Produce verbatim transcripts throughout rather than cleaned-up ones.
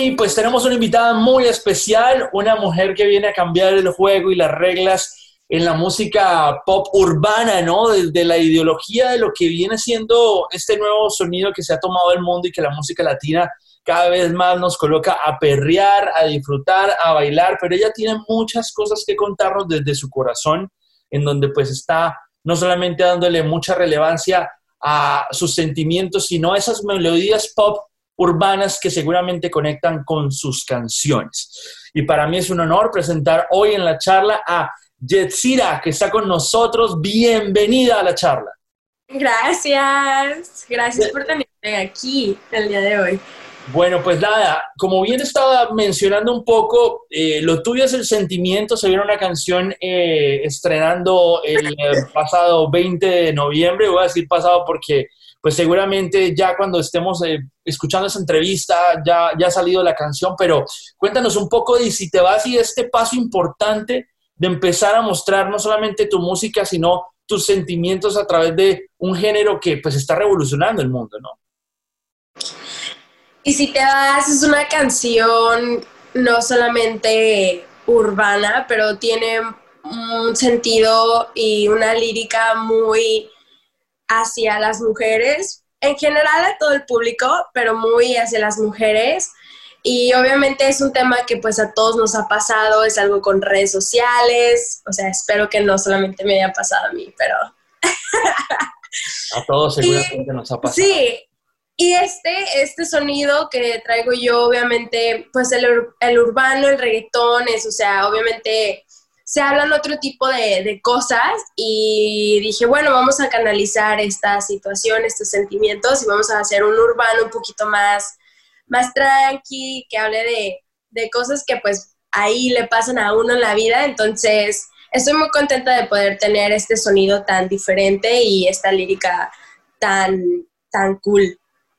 Hoy pues tenemos una invitada muy especial, una mujer que viene a cambiar el juego y las reglas en la música pop urbana, ¿no? Desde la ideología de lo que viene siendo este nuevo sonido que se ha tomado el mundo y que la música latina cada vez más nos coloca a perrear, a disfrutar, a bailar, pero ella tiene muchas cosas que contarnos desde su corazón, en donde pues está no solamente dándole mucha relevancia a sus sentimientos, sino a esas melodías pop urbanas que seguramente conectan con sus canciones. Y para mí es un honor presentar hoy en la charla a Yetzira, que está con nosotros. Bienvenida a la charla. Gracias, gracias por tenerme aquí el día de hoy. Bueno, pues nada, como bien estaba mencionando un poco, eh, lo tuyo es el sentimiento. Se viene una canción eh, estrenando el eh, pasado veinte de noviembre, voy a decir pasado porque pues seguramente ya cuando estemos eh, escuchando esa entrevista ya, ya ha salido la canción, pero cuéntanos un poco de si te vas y este paso importante de empezar a mostrar no solamente tu música, sino tus sentimientos a través de un género que pues está revolucionando el mundo, ¿no? Y si te vas, es una canción no solamente urbana, pero tiene un sentido y una lírica muy hacia las mujeres, en general a todo el público, pero muy hacia las mujeres. Y obviamente es un tema que pues a todos nos ha pasado, es algo con redes sociales, o sea, espero que no solamente me haya pasado a mí, pero... A todos seguramente y, nos ha pasado. Sí. Y este, este sonido que traigo yo, obviamente, pues el, el urbano, el reggaetón, es, o sea, obviamente se hablan otro tipo de, de cosas y dije, bueno, vamos a canalizar esta situación, estos sentimientos y vamos a hacer un urbano un poquito más, más tranqui, que hable de, de cosas que pues ahí le pasan a uno en la vida. Entonces, estoy muy contenta de poder tener este sonido tan diferente y esta lírica tan, tan cool.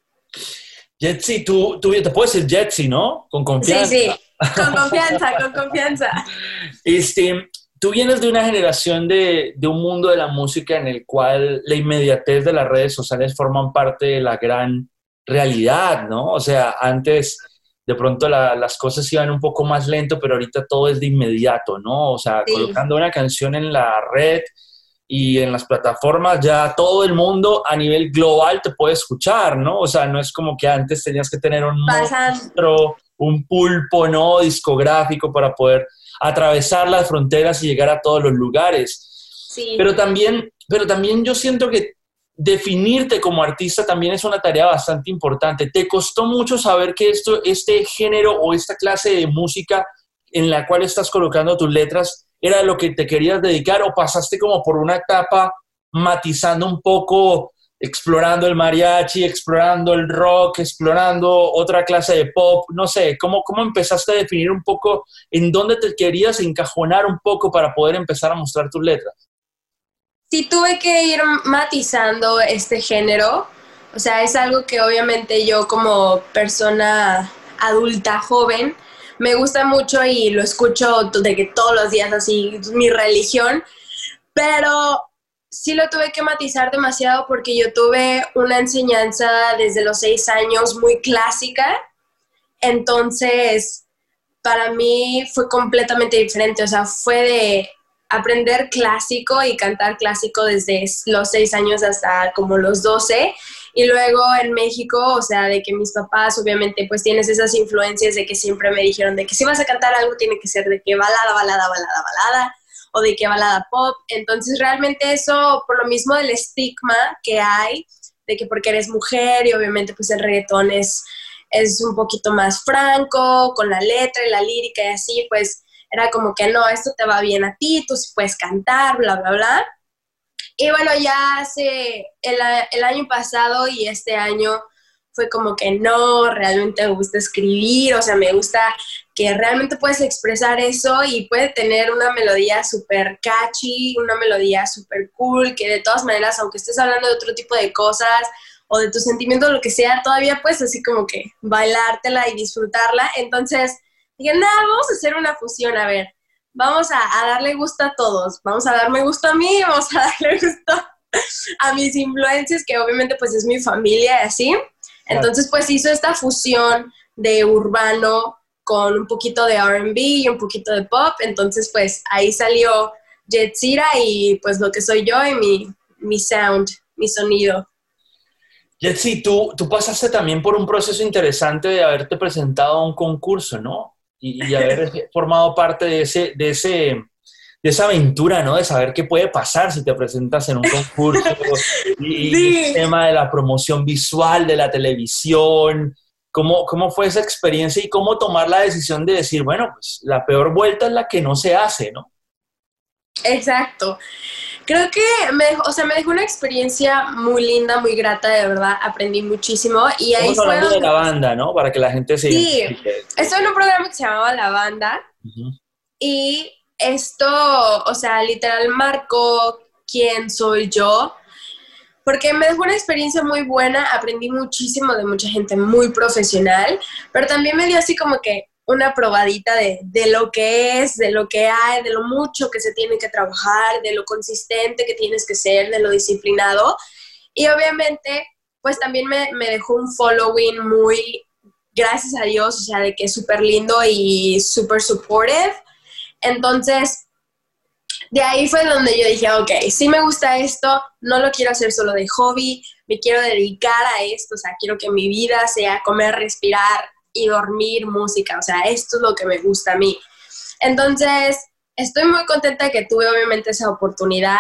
Yetzi, tú, tú te puedes decir Yetzi, ¿no? Con confianza. Sí, sí, con confianza, con confianza. Este, tú vienes de una generación de, de un mundo de la música en el cual la inmediatez de las redes sociales forman parte de la gran realidad, ¿no? O sea, antes de pronto la, las cosas iban un poco más lento, pero ahorita todo es de inmediato, ¿no? O sea, sí. Colocando una canción en la red y en las plataformas ya todo el mundo a nivel global te puede escuchar, ¿no? O sea, no es como que antes tenías que tener un monstruo, un pulpo, ¿no? Discográfico para poder atravesar las fronteras y llegar a todos los lugares. Sí. Pero también, pero también yo siento que definirte como artista también es una tarea bastante importante. ¿Te costó mucho saber que esto, este género o esta clase de música en la cual estás colocando tus letras era lo que te querías dedicar, o pasaste como por una etapa matizando un poco, explorando el mariachi, explorando el rock, explorando otra clase de pop? No sé, ¿cómo, cómo empezaste a definir un poco en dónde te querías encajonar un poco para poder empezar a mostrar tus letras? Sí, tuve que ir matizando este género. O sea, es algo que obviamente yo como persona adulta, joven, me gusta mucho y lo escucho de que todos los días, así, mi religión, pero sí lo tuve que matizar demasiado porque yo tuve una enseñanza desde los seis años muy clásica, entonces para mí fue completamente diferente. O sea, fue de aprender clásico y cantar clásico desde los seis años hasta como los doce. Y luego en México, o sea, de que mis papás, obviamente, pues tienes esas influencias de que siempre me dijeron de que si vas a cantar algo tiene que ser de que balada, balada, balada, balada, o de que balada pop. Entonces, realmente eso, por lo mismo del estigma que hay, de que porque eres mujer y obviamente pues el reggaetón es, es un poquito más franco, con la letra y la lírica y así, pues era como que no, esto te va bien a ti, tú sí puedes cantar, bla, bla, bla. Y bueno, ya hace el, el año pasado y este año fue como que no, realmente me gusta escribir, o sea, me gusta que realmente puedes expresar eso y puede tener una melodía súper catchy, una melodía súper cool, que de todas maneras, aunque estés hablando de otro tipo de cosas o de tus sentimientos, lo que sea, todavía puedes así como que bailártela y disfrutarla. Entonces dije, nada, vamos a hacer una fusión, a ver. Vamos a, a darle gusto a todos, vamos a darme gusto a mí, vamos a darle gusto a mis influencias, que obviamente pues es mi familia y así. Entonces pues hizo esta fusión de urbano con un poquito de R and B y un poquito de pop. Entonces, pues, ahí salió Yetzira y, pues, lo que soy yo y mi, mi sound, mi sonido. Yetzi, tú, tú pasaste también por un proceso interesante de haberte presentado a un concurso, ¿no? Y, y haber formado parte de ese, de ese, de esa aventura, ¿no? De saber qué puede pasar si te presentas en un concurso y, Sí. y el tema de la promoción visual de la televisión. ¿Cómo, ¿Cómo fue esa experiencia y cómo tomar la decisión de decir, bueno, pues la peor vuelta es la que no se hace, ¿no? Exacto. Creo que me dejó, o sea, me dejó una experiencia muy linda, muy grata, de verdad, aprendí muchísimo y ahí Estamos fue hablando de donde... la banda, ¿no? Para que la gente se Sí, identifique. estoy en un programa que se llamaba La Banda Uh-huh. y esto, o sea, literal marcó quién soy yo, porque me dejó una experiencia muy buena, aprendí muchísimo de mucha gente muy profesional, pero también me dio así como que una probadita de, de lo que es, de lo que hay, de lo mucho que se tiene que trabajar, de lo consistente que tienes que ser, de lo disciplinado. Y obviamente, pues también me, me dejó un following muy, gracias a Dios, o sea, de que es súper lindo y súper supportive. Entonces, de ahí fue donde yo dije, ok, sí me gusta esto, no lo quiero hacer solo de hobby, me quiero dedicar a esto, o sea, quiero que mi vida sea comer, respirar y dormir música, o sea, esto es lo que me gusta a mí. Entonces, estoy muy contenta de que tuve obviamente esa oportunidad.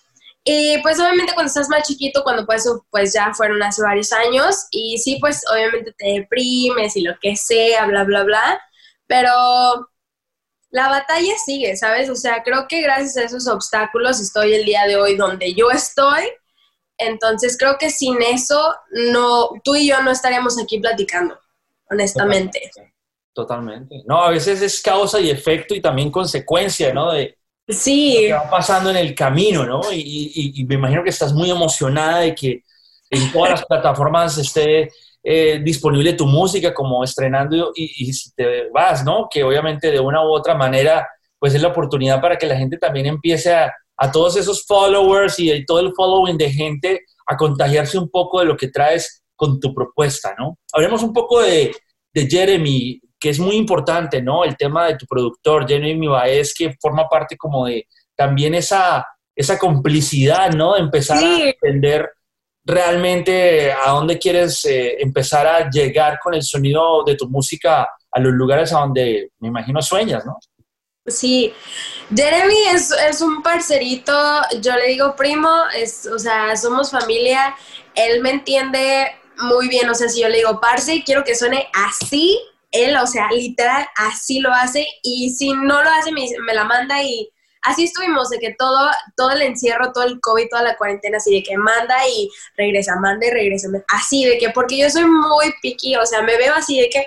Y pues obviamente cuando estás más chiquito, cuando pues, pues ya fueron hace varios años, y sí, pues obviamente te deprimes y lo que sea, bla, bla, bla, pero la batalla sigue, ¿sabes? O sea, creo que gracias a esos obstáculos estoy el día de hoy donde yo estoy. Entonces creo que sin eso, no, tú y yo no estaríamos aquí platicando, honestamente. Totalmente. No, a veces es causa y efecto y también consecuencia, ¿no? De Sí. lo que va pasando en el camino, ¿no? Y, y, y me imagino que estás muy emocionada de que en todas las plataformas esté eh, disponible tu música como estrenando y, y si te vas, ¿no? Que obviamente de una u otra manera, pues es la oportunidad para que la gente también empiece a, a todos esos followers y, y todo el following de gente a contagiarse un poco de lo que traes con tu propuesta, ¿no? Hablemos un poco de, de Jeremy, que es muy importante, ¿no? El tema de tu productor, Jeremy Baez, que forma parte como de también esa, esa complicidad, ¿no? De empezar Sí. a entender realmente a dónde quieres eh, empezar a llegar con el sonido de tu música a los lugares a donde, me imagino, sueñas, ¿no? Sí, Jeremy es, es un parcerito, yo le digo primo, es, o sea, somos familia, él me entiende muy bien, o sea, si yo le digo parce, quiero que suene así, él, o sea, literal, así lo hace, y si no lo hace, me, me la manda, y así estuvimos, de que todo, todo el encierro, todo el COVID, toda la cuarentena, así de que manda y regresa, manda y regresa, así de que, porque yo soy muy picky, o sea, me veo así de que,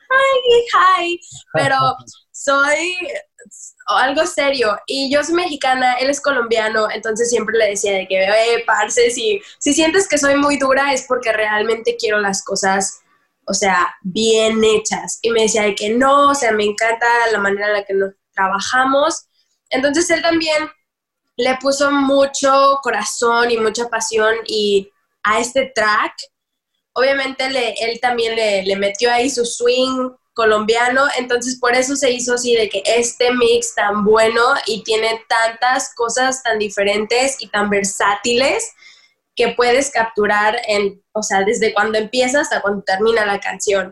hi, hi, pero soy algo serio, y yo soy mexicana, él es colombiano, entonces siempre le decía de que, eh, parce, si, si sientes que soy muy dura es porque realmente quiero las cosas, o sea, bien hechas, y me decía de que no, o sea, me encanta la manera en la que nos trabajamos, entonces él también le puso mucho corazón y mucha pasión y a este track, obviamente le, él también le, le metió ahí su swing colombiano, entonces por eso se hizo así de que este mix tan bueno y tiene tantas cosas tan diferentes y tan versátiles que puedes capturar en, o sea, desde cuando empieza hasta cuando termina la canción.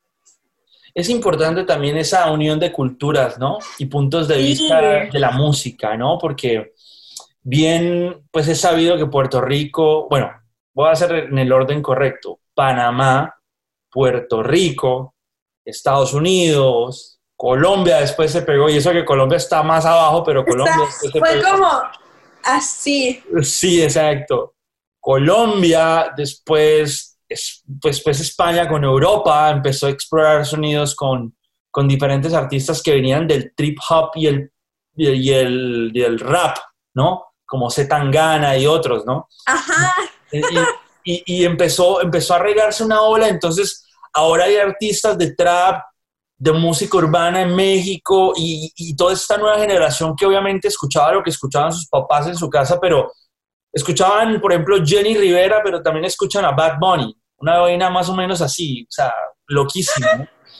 Es importante también esa unión de culturas, ¿no? Y puntos de Sí. vista de la música, ¿no? Porque bien, pues es sabido que Puerto Rico, bueno, voy a hacer en el orden correcto, Panamá, Puerto Rico, Estados Unidos, Colombia después se pegó, y eso que Colombia está más abajo, pero Colombia Está, después se fue pegó. como así. Sí, exacto. Colombia, después, pues, pues España con Europa, empezó a explorar sonidos con, con diferentes artistas que venían del trip hop y el, y el, y el rap, ¿no? Como C. Tangana y otros, ¿no? Ajá. Y, y, y empezó, empezó a regarse una ola, entonces ahora hay artistas de trap, de música urbana en México y, y toda esta nueva generación que obviamente escuchaba lo que escuchaban sus papás en su casa, pero escuchaban, por ejemplo, Jenny Rivera, pero también escuchan a Bad Bunny, una vaina más o menos así, o sea, loquísima, ¿no?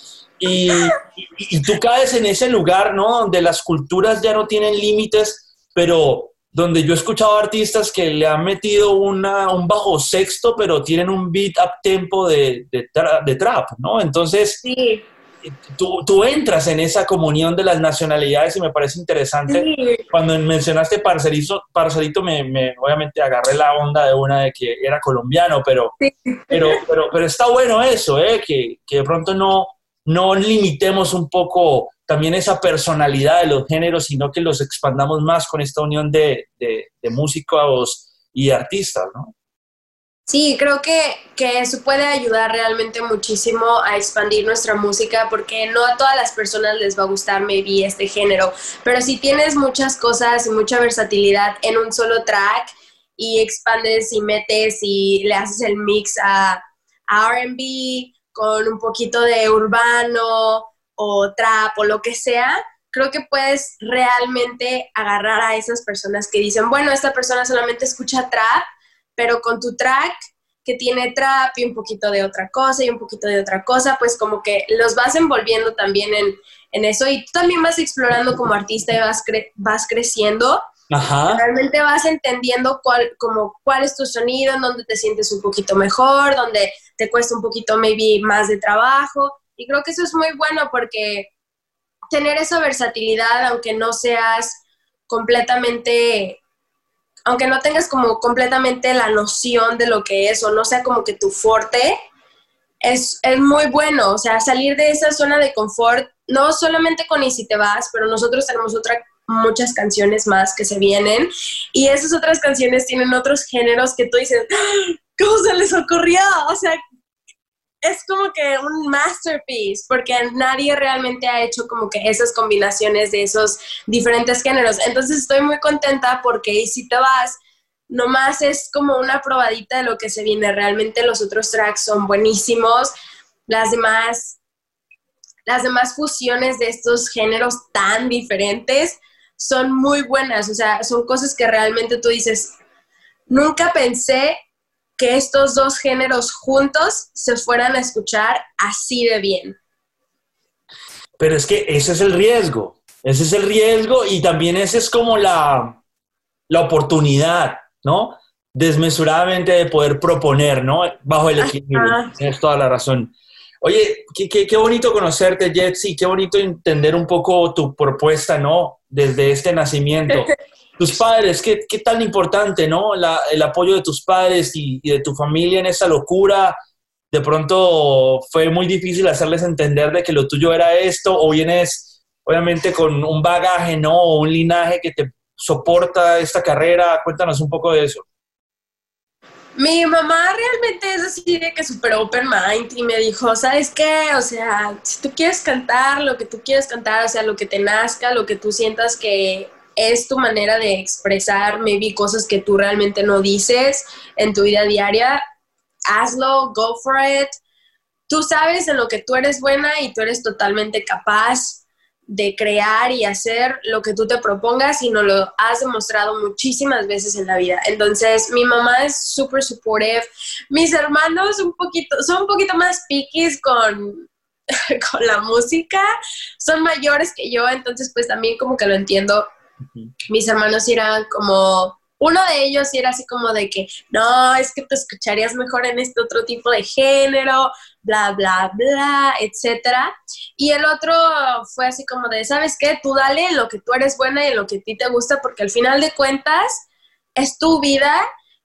Y, y, y tú caes en ese lugar, ¿no? Donde las culturas ya no tienen límites, pero donde yo he escuchado artistas que le han metido una, un bajo sexto, pero tienen un beat up tempo de, de, tra de trap, ¿no? Entonces, Sí, tú, tú entras en esa comunión de las nacionalidades y me parece interesante. sí, Cuando mencionaste Parcerito, Parcerito me, me, obviamente agarré la onda de una de que era colombiano, pero, sí. pero, pero, pero está bueno eso, ¿eh? Que, que de pronto no, no limitemos un poco también esa personalidad de los géneros, sino que los expandamos más con esta unión de, de, de músicos y artistas, ¿no? Sí, creo que, que eso puede ayudar realmente muchísimo a expandir nuestra música porque no a todas las personas les va a gustar maybe este género, pero si tienes muchas cosas y mucha versatilidad en un solo track y expandes y metes y le haces el mix a, a R and B con un poquito de urbano o trap o lo que sea, creo que puedes realmente agarrar a esas personas que dicen, bueno, esta persona solamente escucha trap, pero con tu track que tiene trap y un poquito de otra cosa y un poquito de otra cosa, pues como que los vas envolviendo también en, en eso y tú también vas explorando como artista y vas, cre vas creciendo. Ajá. Realmente vas entendiendo cuál, como, cuál es tu sonido, en dónde te sientes un poquito mejor, dónde te cuesta un poquito maybe más de trabajo. Y creo que eso es muy bueno porque tener esa versatilidad, aunque no seas completamente aunque no tengas como completamente la noción de lo que es o no sea como que tu fuerte, es, es muy bueno, o sea, salir de esa zona de confort, no solamente con Y si te vas, pero nosotros tenemos otra, muchas canciones más que se vienen y esas otras canciones tienen otros géneros que tú dices, ¿cómo se les ocurrió? O sea, es como que un masterpiece, porque nadie realmente ha hecho como que esas combinaciones de esos diferentes géneros. Entonces estoy muy contenta porque Y si te vas, nomás es como una probadita de lo que se viene. Realmente los otros tracks son buenísimos. Las demás, las demás fusiones de estos géneros tan diferentes son muy buenas. O sea, son cosas que realmente tú dices, nunca pensé que estos dos géneros juntos se fueran a escuchar así de bien. Pero es que ese es el riesgo, ese es el riesgo y también esa es como la, la oportunidad, ¿no? Desmesuradamente de poder proponer, ¿no? Bajo el equilibrio. Ajá. Tienes toda la razón. Oye, qué, qué, qué bonito conocerte, Jetsi, qué bonito entender un poco tu propuesta, ¿no? Desde este nacimiento. Tus padres, qué, qué tan importante, ¿no? La, el apoyo de tus padres y, y de tu familia en esa locura. De pronto fue muy difícil hacerles entender de que lo tuyo era esto, o vienes, obviamente, con un bagaje, ¿no? O un linaje que te soporta esta carrera. Cuéntanos un poco de eso. Mi mamá realmente es así de que super open mind y me dijo, ¿sabes qué? O sea, si tú quieres cantar, lo que tú quieres cantar, o sea, lo que te nazca, lo que tú sientas que es tu manera de expresar, maybe cosas que tú realmente no dices en tu vida diaria, hazlo, go for it. Tú sabes en lo que tú eres buena y tú eres totalmente capaz de crear y hacer lo que tú te propongas y nos lo has demostrado muchísimas veces en la vida. Entonces, mi mamá es súper supportive. Mis hermanos un poquito, son un poquito más piquis con, con la música. Son mayores que yo, entonces pues también como que lo entiendo. Uh-huh. Mis hermanos eran como... Uno de ellos era así como de que, no, es que te escucharías mejor en este otro tipo de género, bla, bla, bla, etcétera. Y el otro fue así como de, ¿sabes qué? Tú dale en lo que tú eres buena y en lo que a ti te gusta, porque al final de cuentas es tu vida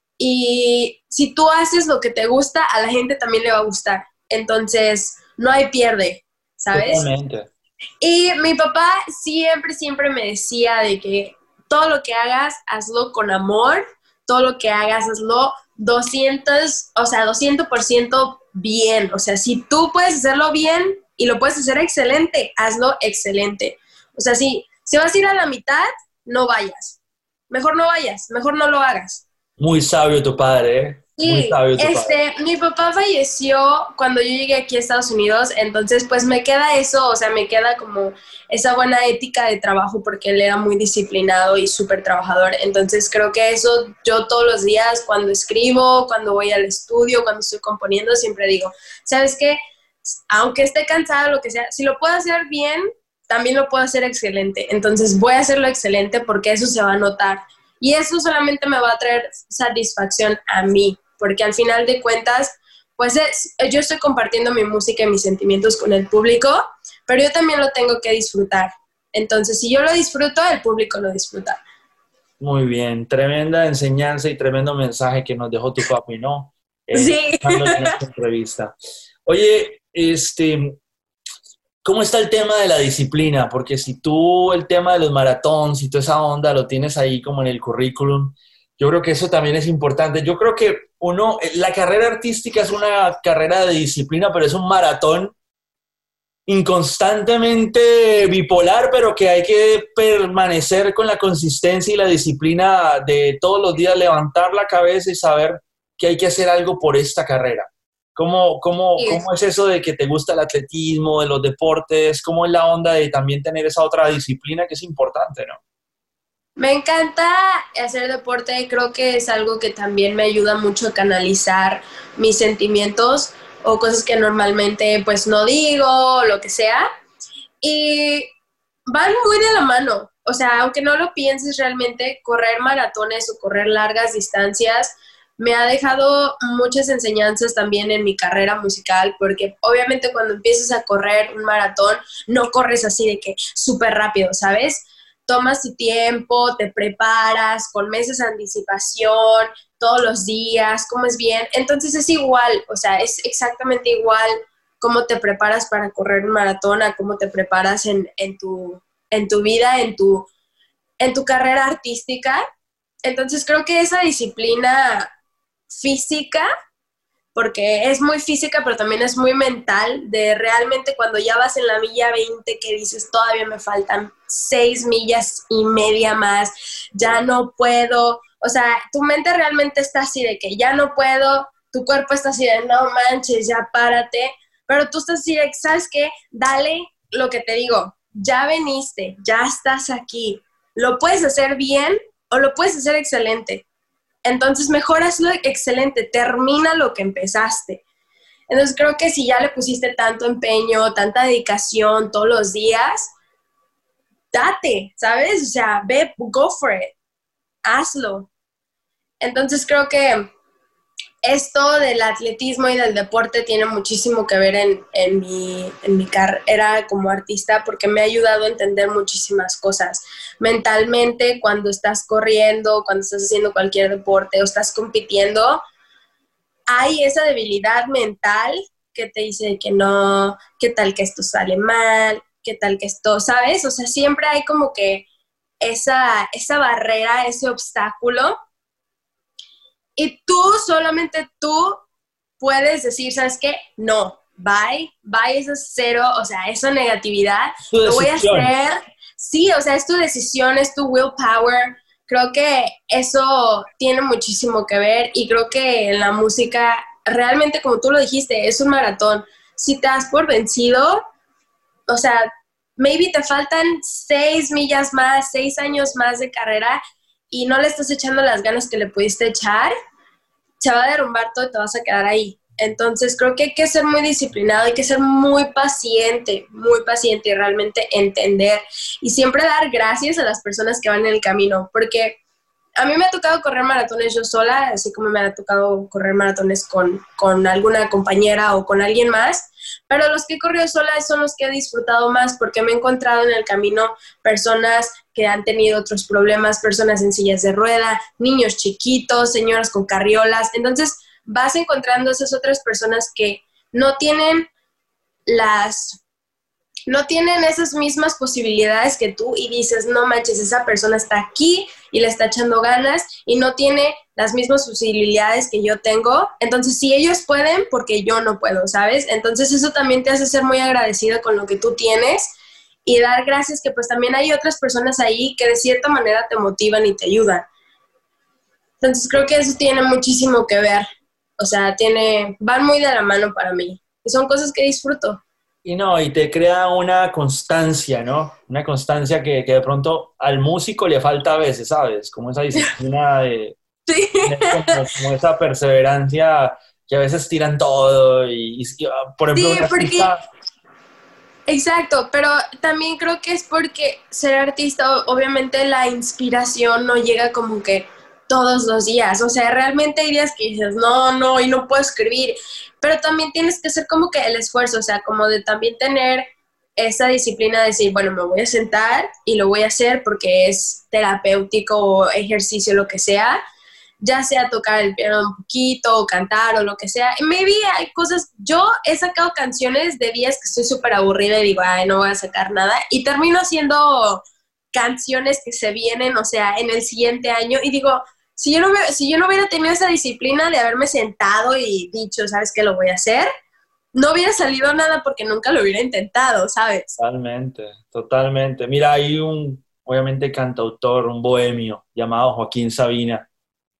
y si tú haces lo que te gusta, a la gente también le va a gustar. Entonces, no hay pierde, ¿sabes? Totalmente. Y mi papá siempre, siempre me decía de que todo lo que hagas, hazlo con amor, todo lo que hagas, hazlo doscientos, o sea, doscientos por ciento bien. O sea, si tú puedes hacerlo bien y lo puedes hacer excelente, hazlo excelente. O sea, si, si vas a ir a la mitad, no vayas. Mejor no vayas, mejor no lo hagas. Muy sabio tu padre, ¿eh? Muy Sí, sabio tu padre. este, mi papá falleció cuando yo llegué aquí a Estados Unidos, entonces pues me queda eso, o sea, me queda como esa buena ética de trabajo porque él era muy disciplinado y súper trabajador, entonces creo que eso yo todos los días cuando escribo, cuando voy al estudio, cuando estoy componiendo, siempre digo, ¿sabes qué? aunque esté cansada, lo que sea, si lo puedo hacer bien, también lo puedo hacer excelente. Entonces voy a hacerlo excelente porque eso se va a notar. Y eso solamente me va a traer satisfacción a mí, porque al final de cuentas, pues es, yo estoy compartiendo mi música y mis sentimientos con el público, pero yo también lo tengo que disfrutar. Entonces, si yo lo disfruto, el público lo disfruta. Muy bien, tremenda enseñanza y tremendo mensaje que nos dejó tu papi, ¿no? Eh, Sí. en esta entrevista. Oye, este, ¿cómo está el tema de la disciplina? Porque si tú el tema de los maratones y toda esa onda lo tienes ahí como en el currículum, yo creo que eso también es importante. Yo creo que uno, la carrera artística es una carrera de disciplina, pero es un maratón inconstantemente bipolar, pero que hay que permanecer con la consistencia y la disciplina de todos los días levantar la cabeza y saber que hay que hacer algo por esta carrera. ¿Cómo, cómo, cómo es eso de que te gusta el atletismo, de los deportes? ¿Cómo es la onda de también tener esa otra disciplina que es importante, no? Me encanta hacer deporte, creo que es algo que también me ayuda mucho a canalizar mis sentimientos o cosas que normalmente pues no digo o lo que sea, y van muy de la mano. O sea, aunque no lo pienses realmente, correr maratones o correr largas distancias me ha dejado muchas enseñanzas también en mi carrera musical, porque obviamente cuando empiezas a correr un maratón no corres así de que súper rápido, ¿sabes? Tomas tu tiempo, te preparas con meses de anticipación, todos los días, comes bien. Entonces es igual, o sea, es exactamente igual cómo te preparas para correr un maratón a cómo te preparas en, en, tu, en tu vida, en tu, en tu carrera artística. Entonces creo que esa disciplina física, porque es muy física, pero también es muy mental, de realmente cuando ya vas en la milla veinte que dices, todavía me faltan seis millas y media más, ya no puedo, o sea, tu mente realmente está así de que ya no puedo, tu cuerpo está así de no manches, ya párate, pero tú estás así de, ¿sabes qué? Dale lo que te digo, ya veniste, ya estás aquí, lo puedes hacer bien o lo puedes hacer excelente. Entonces, mejor hazlo excelente, termina lo que empezaste. Entonces, creo que si ya le pusiste tanto empeño, tanta dedicación todos los días, date, ¿sabes? O sea, ve, go for it, hazlo. Entonces, creo que esto del atletismo y del deporte tiene muchísimo que ver en, en, mi, en mi carrera como artista, porque me ha ayudado a entender muchísimas cosas. Mentalmente, cuando estás corriendo, cuando estás haciendo cualquier deporte o estás compitiendo, hay esa debilidad mental que te dice que no, qué tal que esto sale mal, qué tal que esto, ¿sabes? O sea, siempre hay como que esa, esa barrera, ese obstáculo. Y tú, solamente tú, puedes decir, ¿sabes qué? No, bye, bye, eso es cero, o sea, eso negatividad, lo voy a hacer. Sí, o sea, es tu decisión, es tu willpower. Creo que eso tiene muchísimo que ver y creo que en la música, realmente, como tú lo dijiste, es un maratón. Si te das por vencido, o sea, maybe te faltan seis millas más, seis años más de carrera y no le estás echando las ganas que le pudiste echar, se va a derrumbar todo y te vas a quedar ahí. Entonces creo que hay que ser muy disciplinado, hay que ser muy paciente, muy paciente y realmente entender y siempre dar gracias a las personas que van en el camino, porque a mí me ha tocado correr maratones yo sola, así como me ha tocado correr maratones con, con alguna compañera o con alguien más, pero los que he corrido sola son los que he disfrutado más porque me he encontrado en el camino personas que han tenido otros problemas, personas en sillas de rueda, niños chiquitos, señoras con carriolas. Entonces vas encontrando esas otras personas que no tienen las... no tienen esas mismas posibilidades que tú y dices, no manches, esa persona está aquí y le está echando ganas y no tiene las mismas posibilidades que yo tengo. Entonces, si ellos pueden, porque yo no puedo, ¿sabes? Entonces, eso también te hace ser muy agradecido con lo que tú tienes y dar gracias que pues también hay otras personas ahí que de cierta manera te motivan y te ayudan. Entonces, creo que eso tiene muchísimo que ver. O sea, tiene, van muy de la mano para mí. Y son cosas que disfruto. Y no, y te crea una constancia, ¿no? Una constancia que, que de pronto al músico le falta a veces, ¿sabes? Como esa disciplina de... Sí. Como, como esa perseverancia que a veces tiran todo y, y por ejemplo, Sí, una porque... artista... Exacto, pero también creo que es porque ser artista, obviamente la inspiración no llega como que todos los días, o sea, realmente hay días que dices, no, no, y no puedo escribir, pero también tienes que hacer como que el esfuerzo, o sea, como de también tener esa disciplina de decir, bueno, me voy a sentar y lo voy a hacer porque es terapéutico o ejercicio, lo que sea, ya sea tocar el piano un poquito o cantar o lo que sea. Y maybe hay cosas, yo he sacado canciones de días que estoy súper aburrida y digo, ay, no voy a sacar nada. Y termino haciendo canciones que se vienen, o sea, en el siguiente año. Y digo, si yo no, me, si yo no hubiera tenido esa disciplina de haberme sentado y dicho, ¿sabes qué? Lo voy a hacer, no hubiera salido nada porque nunca lo hubiera intentado, ¿sabes? Totalmente, totalmente. Mira, hay un, obviamente, cantautor, un bohemio llamado Joaquín Sabina,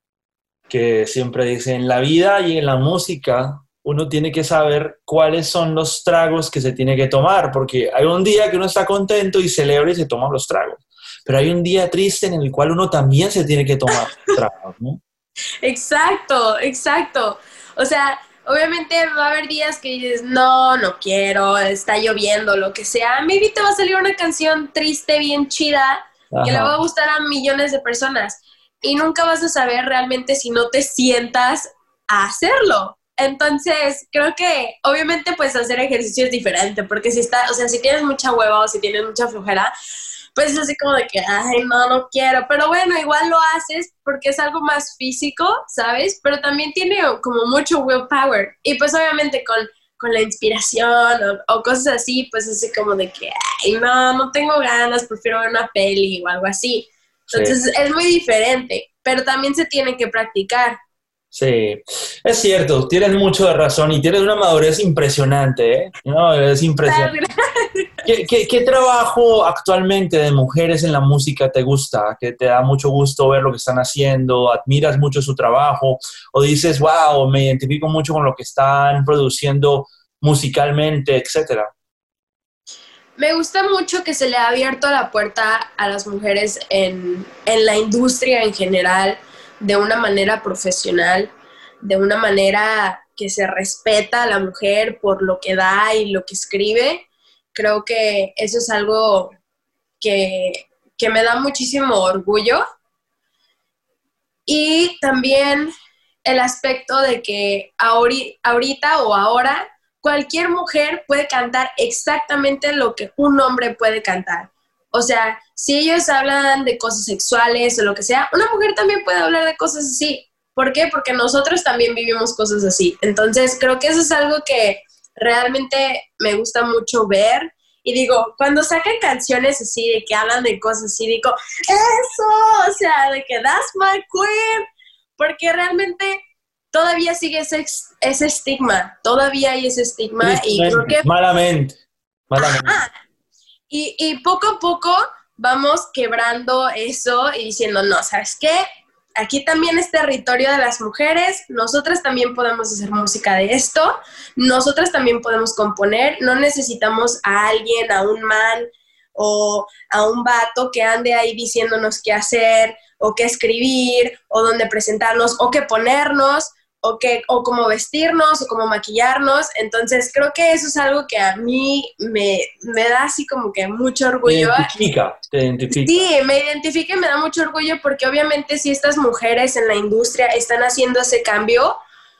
que siempre dice, en la vida y en la música uno tiene que saber cuáles son los tragos que se tiene que tomar, porque hay un día que uno está contento y celebra y se toma los tragos, pero hay un día triste en el cual uno también se tiene que tomar tragos, ¿no? Exacto, exacto. O sea, obviamente va a haber días que dices, no, no quiero, está lloviendo, lo que sea. Maybe te va a salir una canción triste, bien chida, que le va Ajá. a gustar a millones de personas. Y nunca vas a saber realmente si no te sientas a hacerlo. Entonces, creo que obviamente pues hacer ejercicio es diferente, porque si está, o sea, si tienes mucha hueva o si tienes mucha flojera, pues es así como de que, ay, no, no quiero. Pero bueno, igual lo haces porque es algo más físico, ¿sabes? Pero también tiene como mucho willpower. Y pues obviamente con, con la inspiración o, o cosas así, pues así como de que, ay, no, no tengo ganas, prefiero ver una peli o algo así. Sí. Entonces es muy diferente, pero también se tiene que practicar. Sí, es cierto, tienes mucho de razón y tienes una madurez impresionante, ¿eh? Una madurez impresionante. ¿Qué, qué, qué trabajo actualmente de mujeres en la música te gusta? ¿Que te da mucho gusto ver lo que están haciendo? ¿Admiras mucho su trabajo? ¿O dices, wow, me identifico mucho con lo que están produciendo musicalmente, etcétera? Me gusta mucho que se le ha abierto la puerta a las mujeres en, en la industria en general, de una manera profesional, de una manera que se respeta a la mujer por lo que da y lo que escribe. Creo que eso es algo que, que me da muchísimo orgullo. Y también el aspecto de que ahori- ahorita o ahora cualquier mujer puede cantar exactamente lo que un hombre puede cantar. O sea, si ellos hablan de cosas sexuales o lo que sea, una mujer también puede hablar de cosas así. ¿Por qué? Porque nosotros también vivimos cosas así. Entonces, creo que eso es algo que realmente me gusta mucho ver. Y digo, cuando sacan canciones así, de que hablan de cosas así, digo, eso, o sea, de que that's my queen, porque realmente todavía sigue ese, ese estigma, todavía hay ese estigma y creo Tristemente, que, malamente, malamente. ajá, y, y poco a poco vamos quebrando eso y diciendo, no, ¿sabes qué? Aquí también es territorio de las mujeres, nosotras también podemos hacer música de esto, nosotras también podemos componer, no necesitamos a alguien, a un man o a un vato que ande ahí diciéndonos qué hacer o qué escribir o dónde presentarnos o qué ponernos o, qué, o cómo vestirnos o cómo maquillarnos. Entonces creo que eso es algo que a mí me, me da así como que mucho Te orgullo. identifica, te identifica. Sí, me identifica y me da mucho orgullo porque obviamente si estas mujeres en la industria están haciendo ese cambio,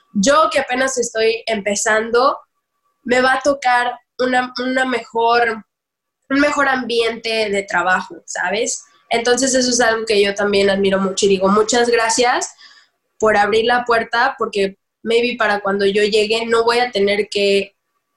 yo que apenas estoy empezando, me va a tocar una, una mejor, un mejor ambiente de trabajo, ¿sabes? Entonces eso es algo que yo también admiro mucho y digo, muchas gracias por abrir la puerta porque maybe para cuando yo llegue no voy a tener que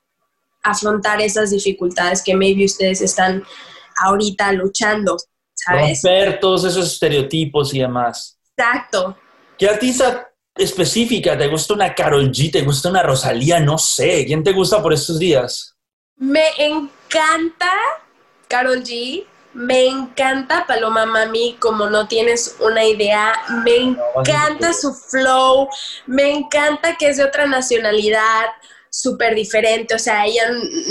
afrontar esas dificultades que maybe ustedes están ahorita luchando, ¿sabes? Romper todos esos estereotipos y demás. Exacto. ¿Qué artista específica? ¿Te gusta una Karol G? ¿Te gusta una Rosalía? No sé. ¿Quién te gusta por estos días? Me encanta Karol G, me encanta Paloma Mami, como no tienes una idea, me encanta su flow, me encanta que es de otra nacionalidad, súper diferente, o sea, ella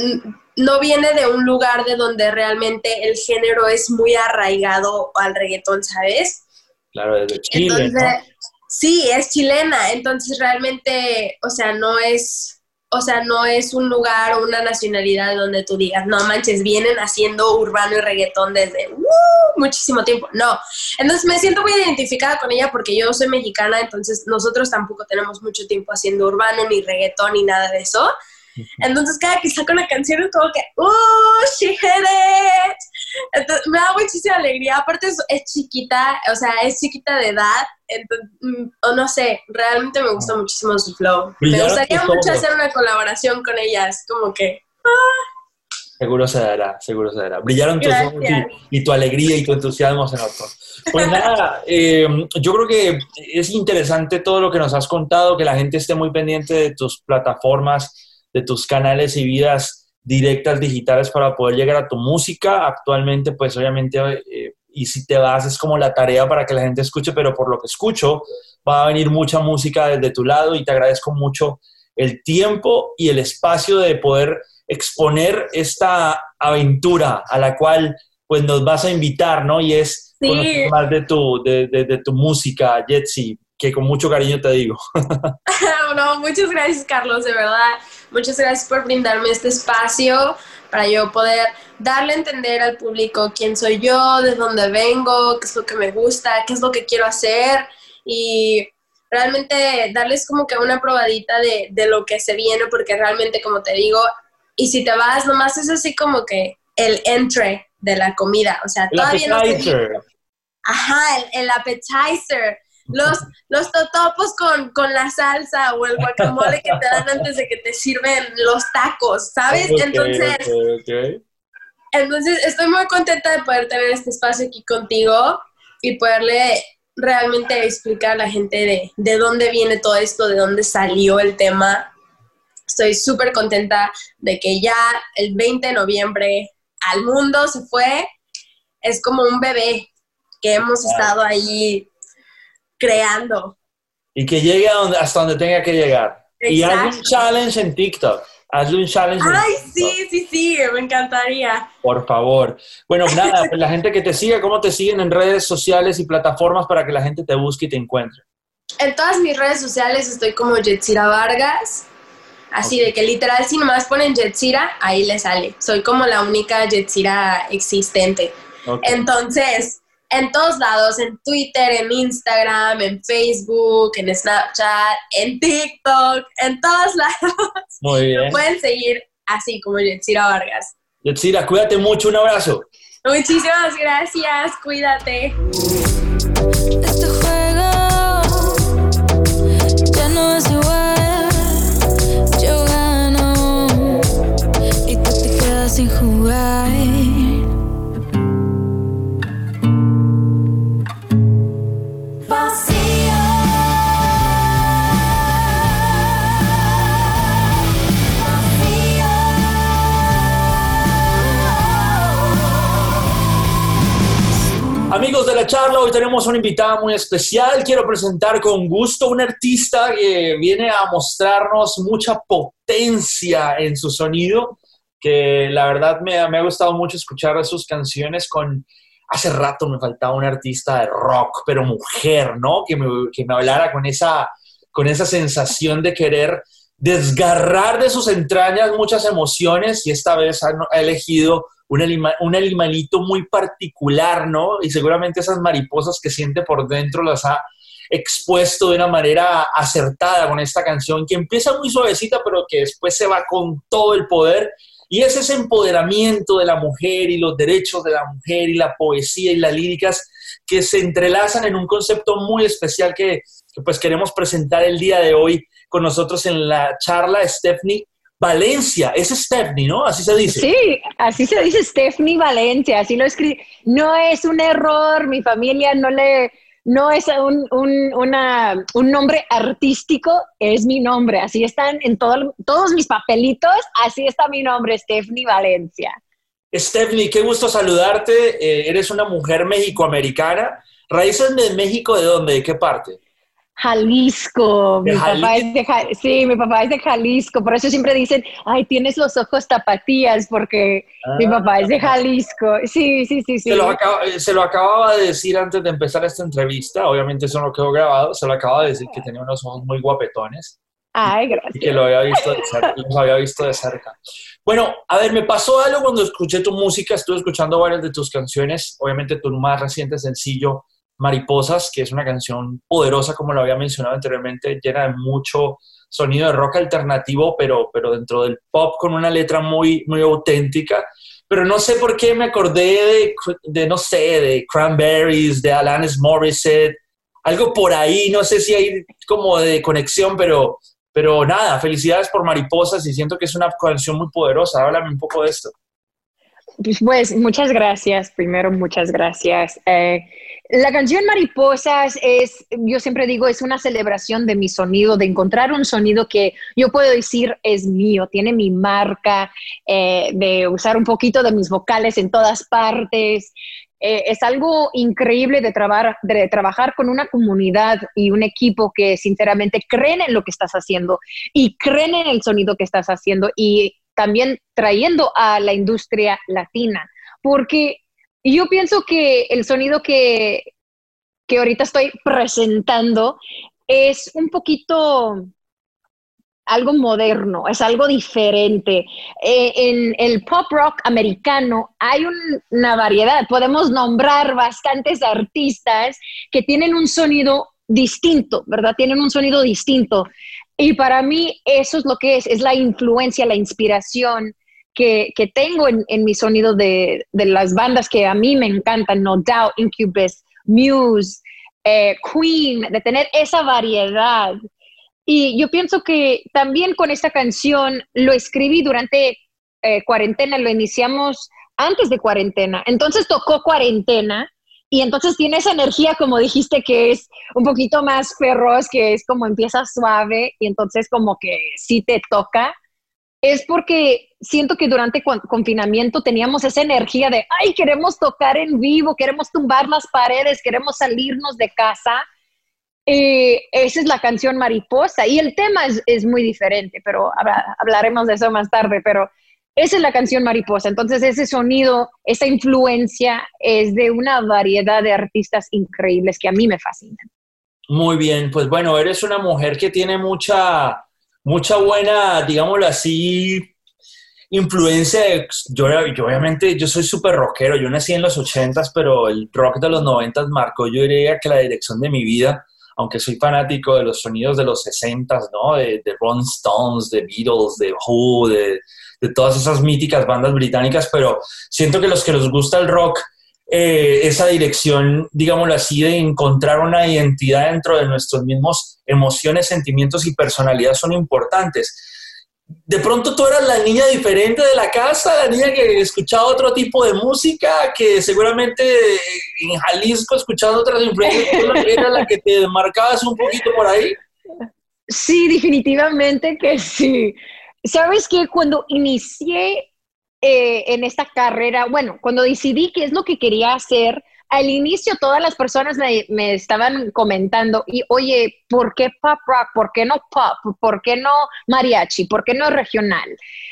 no viene de un lugar de donde realmente el género es muy arraigado al reggaetón, ¿sabes? Claro, desde Chile, Entonces, ¿no? Sí, es chilena, entonces realmente, o sea, no es, o sea, no es un lugar o una nacionalidad donde tú digas, no manches, vienen haciendo urbano y reggaetón desde uh, muchísimo tiempo. No, entonces me siento muy identificada con ella porque yo soy mexicana, entonces nosotros tampoco tenemos mucho tiempo haciendo urbano, ni reggaetón, ni nada de eso. Entonces cada que saco una canción es como que ¡uh! ¡She hit it! Entonces, me da muchísima alegría. Aparte es, es chiquita, o sea, es chiquita de edad. Entonces, o no sé, realmente me gusta muchísimo su flow. Me gustaría mucho hacer una colaboración con ella. Es como que ¡ah! Seguro se dará, seguro se dará. Brillaron tus ojos y, y tu alegría y tu entusiasmo se notó. Pues nada, eh, yo creo que es interesante todo lo que nos has contado, que la gente esté muy pendiente de tus plataformas, de tus canales y vidas directas digitales para poder llegar a tu música. Actualmente, pues obviamente, eh, y si te vas es como la tarea para que la gente escuche, pero por lo que escucho va a venir mucha música desde tu lado y te agradezco mucho el tiempo y el espacio de poder exponer esta aventura a la cual pues nos vas a invitar, ¿no? Y es sí. conocer más de tu, de, de, de tu música, Jetsi, que con mucho cariño te digo. No, muchas gracias, Carlos, de verdad. Muchas gracias por brindarme este espacio para yo poder darle a entender al público quién soy yo, de dónde vengo, qué es lo que me gusta, qué es lo que quiero hacer y realmente darles como que una probadita de, de lo que se viene, porque realmente, como te digo, y si te vas, nomás es así como que el entre de la comida, o sea, el todavía appetizer. no sé. Ajá, el, el appetizer. Los, los totopos con, con la salsa o el guacamole que te dan antes de que te sirven los tacos, ¿sabes? Okay, entonces, okay, okay. entonces, estoy muy contenta de poder tener este espacio aquí contigo y poderle realmente explicar a la gente de, de dónde viene todo esto, de dónde salió el tema. Estoy súper contenta de que ya el veinte de noviembre al mundo se fue. Es como un bebé que hemos estado ahí creando. Y que llegue a donde, hasta donde tenga que llegar. Exacto. Y hazle un challenge en TikTok. Hazle un challenge Ay, en TikTok. sí, sí, sí, me encantaría. Por favor. Bueno, nada, pues la gente que te siga, ¿cómo te siguen en redes sociales y plataformas para que la gente te busque y te encuentre? En todas mis redes sociales estoy como Yetsira Vargas. Así okay. De que literal, si nomás ponen Yetsira, ahí le sale. Soy como la única Yetsira existente. Okay. Entonces, en todos lados, en Twitter, en Instagram, en Facebook, en Snapchat, en TikTok, en todos lados. Muy bien. Me pueden seguir así como Yetsira Vargas. Yetsira, cuídate mucho, un abrazo. Muchísimas gracias, cuídate. Este juego ya no es igual, yo gano y tú te quedas sin jugar. Amigos de La Charla, hoy tenemos una invitada muy especial. Quiero presentar con gusto una artista que viene a mostrarnos mucha potencia en su sonido, que la verdad me, me ha gustado mucho escuchar sus canciones. Con hace rato me faltaba una artista de rock, pero mujer, ¿no? Que me, que me hablara con esa, con esa sensación de querer desgarrar de sus entrañas muchas emociones, y esta vez ha, ha elegido Un, anima, un animalito muy particular, ¿no? Y seguramente esas mariposas que siente por dentro las ha expuesto de una manera acertada con esta canción, que empieza muy suavecita, pero que después se va con todo el poder. Y es ese empoderamiento de la mujer y los derechos de la mujer y la poesía y las líricas que se entrelazan en un concepto muy especial que, que pues queremos presentar el día de hoy con nosotros en La Charla. Stephanie Valencia, es Stephanie, ¿no? Así se dice. Sí, así se dice, Stephanie Valencia, así lo escribí. No es un error, mi familia no le, no es un, un, una, un nombre artístico, es mi nombre, así están en todo, todos mis papelitos, así está mi nombre, Stephanie Valencia. Stephanie, qué gusto saludarte, eh, eres una mujer mexicoamericana. ¿Raíces de México de dónde? ¿De qué parte? Jalisco. ¿De Mi papá Jalisco? es de Ja- sí, mi papá es de Jalisco. Por eso siempre dicen, ay, tienes los ojos tapatías, porque mi papá es de Ah, Jalisco. Sí, sí, sí, se lo, sí. acaba- eh, se lo acababa de decir antes de empezar esta entrevista, obviamente eso no quedó grabado, se lo acaba de decir que tenía unos ojos muy guapetones y, Ay, y que lo gracias. había visto de cerca, los había visto de cerca. Bueno, a ver, me pasó algo cuando escuché tu música, estuve escuchando varias de tus canciones, obviamente tu más reciente sencillo, Mariposas, que es una canción poderosa, como lo había mencionado anteriormente, llena de mucho sonido de rock alternativo, pero, pero dentro del pop con una letra muy, muy auténtica. Pero no sé por qué me acordé de, de, no sé, de Cranberries, de Alanis Morissette, algo por ahí, no sé si hay como de conexión, pero, pero nada, felicidades por Mariposas y siento que es una canción muy poderosa. Háblame un poco de esto. Pues, pues, muchas gracias. Primero, muchas gracias. Eh, la canción Mariposas es, yo siempre digo, es una celebración de mi sonido, de encontrar un sonido que yo puedo decir es mío, tiene mi marca, eh, de usar un poquito de mis vocales en todas partes. Eh, es algo increíble de, trabar, de trabajar con una comunidad y un equipo que sinceramente creen en lo que estás haciendo y creen en el sonido que estás haciendo y también trayendo a la industria latina, porque yo pienso que el sonido que, que ahorita estoy presentando es un poquito algo moderno, es algo diferente. Eh, en el pop rock americano hay un, una variedad, podemos nombrar bastantes artistas que tienen un sonido distinto, ¿verdad? Tienen un sonido distinto. Y para mí eso es lo que es, es la influencia, la inspiración que, que tengo en, en mi sonido de, de las bandas que a mí me encantan, No Doubt, Incubus, Muse, eh, Queen, de tener esa variedad. Y yo pienso que también con esta canción lo escribí durante eh, cuarentena, lo iniciamos antes de cuarentena, entonces tocó cuarentena y entonces tiene esa energía, como dijiste, que es un poquito más feroz, que es como empieza suave y entonces como que sí te toca. Es porque siento que durante cu- confinamiento teníamos esa energía de, ay, queremos tocar en vivo, queremos tumbar las paredes, queremos salirnos de casa. Eh, esa es la canción Mariposa y el tema es, es muy diferente, pero habla, hablaremos de eso más tarde, pero esa es la canción Mariposa. Entonces ese sonido, esa influencia es de una variedad de artistas increíbles que a mí me fascinan. Muy bien, pues bueno, eres una mujer que tiene mucha, mucha buena, digámoslo así, influencia de, yo, yo obviamente, yo soy súper rockero, yo nací en los ochentas, pero el rock de los noventas marcó, yo diría que la dirección de mi vida, aunque soy fanático de los sonidos de los sesentas, ¿no? De, de Rolling Stones, de Beatles, de Who, de, de todas esas míticas bandas británicas, pero siento que los que nos gusta el rock, eh, esa dirección, digámoslo así, de encontrar una identidad dentro de nuestros mismos emociones, sentimientos y personalidad son importantes. De pronto tú eras la niña diferente de la casa, la niña que escuchaba otro tipo de música, que seguramente en Jalisco escuchando otras influencias, tú era la que te marcabas un poquito por ahí. Sí, definitivamente que sí. Sabes que cuando inicié eh, en esta carrera, bueno, cuando decidí qué es lo que quería hacer, al inicio todas las personas me, me estaban comentando, y oye, ¿por qué pop rock? ¿Por qué no pop? ¿Por qué no mariachi? ¿Por qué no regional?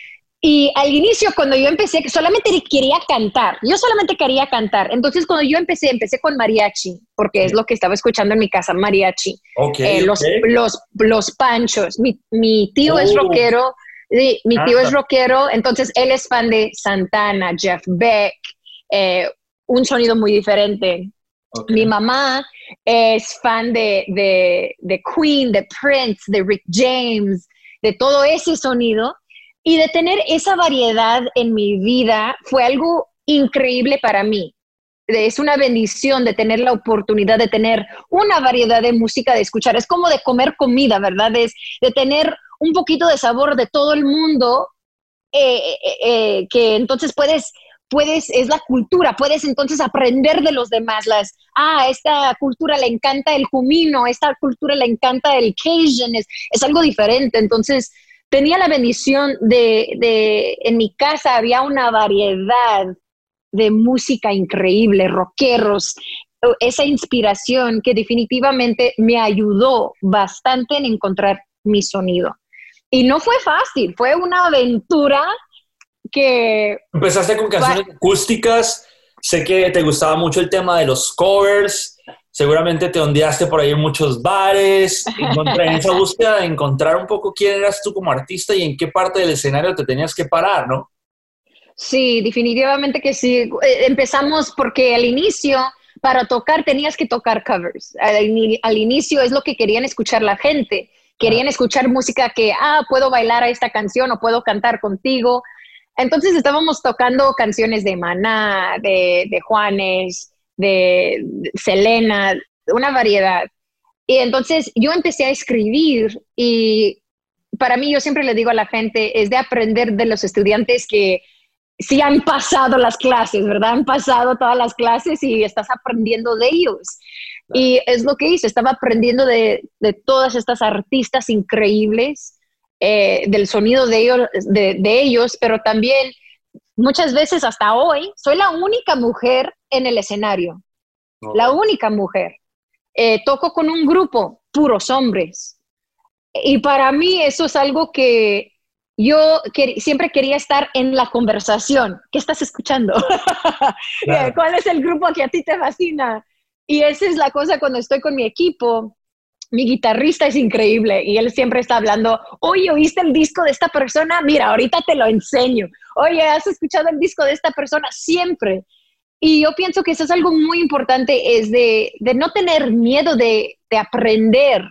Y al inicio, cuando yo empecé, solamente quería cantar. Yo solamente quería cantar. Entonces, cuando yo empecé, empecé con mariachi, porque es lo que estaba escuchando en mi casa, mariachi. Ok, Eh, los, ok. los, los panchos. Mi, mi tío Oh, es rockero. Sí, mi tío ah, es rockero, entonces él es fan de Santana, Jeff Beck, eh, un sonido muy diferente. ok. Mi mamá es fan de, de, de Queen, de Prince, de Rick James, de todo ese sonido. Y de tener esa variedad en mi vida fue algo increíble para mí. Es una bendición de tener la oportunidad de tener una variedad de música de escuchar. Es como de comer comida, ¿verdad? Es de tener un poquito de sabor de todo el mundo, eh, eh, eh, que entonces puedes, puedes, es la cultura, puedes entonces aprender de los demás. Las, ah, esta cultura le encanta el cumino, esta cultura le encanta el Cajun, es, es algo diferente. Entonces, tenía la bendición de, de, en mi casa había una variedad de música increíble, rockeros, esa inspiración que definitivamente me ayudó bastante en encontrar mi sonido. Y no fue fácil, fue una aventura que... Empezaste con canciones va... acústicas, sé que te gustaba mucho el tema de los covers, seguramente te ondeaste por ahí en muchos bares, encontré en esa búsqueda de encontrar un poco quién eras tú como artista y en qué parte del escenario te tenías que parar, ¿no? Sí, definitivamente que sí. Empezamos porque al inicio, para tocar, tenías que tocar covers. Al, al inicio es lo que querían escuchar la gente. Querían ah. escuchar música que, ah, puedo bailar a esta canción o puedo cantar contigo. Entonces estábamos tocando canciones de Maná, de, de Juanes, de, de Selena, una variedad. Y entonces yo empecé a escribir y para mí, yo siempre le digo a la gente, es de aprender de los estudiantes que sí han pasado las clases, ¿verdad? Han pasado todas las clases y estás aprendiendo de ellos. Claro. Y es lo que hice, estaba aprendiendo de, de todas estas artistas increíbles, eh, del sonido de ellos, de, de ellos, pero también muchas veces hasta hoy soy la única mujer en el escenario, oh. la única mujer. Eh, toco con un grupo, puros hombres. Y para mí eso es algo que yo quer- siempre quería estar en la conversación. ¿Qué estás escuchando? Claro. ¿Cuál es el grupo que a ti te fascina? Y esa es la cosa cuando estoy con mi equipo. Mi guitarrista es increíble y él siempre está hablando, oye, ¿oíste el disco de esta persona? Mira, ahorita te lo enseño. Oye, ¿has escuchado el disco de esta persona? Siempre. Y yo pienso que eso es algo muy importante, es de, de no tener miedo de, de aprender,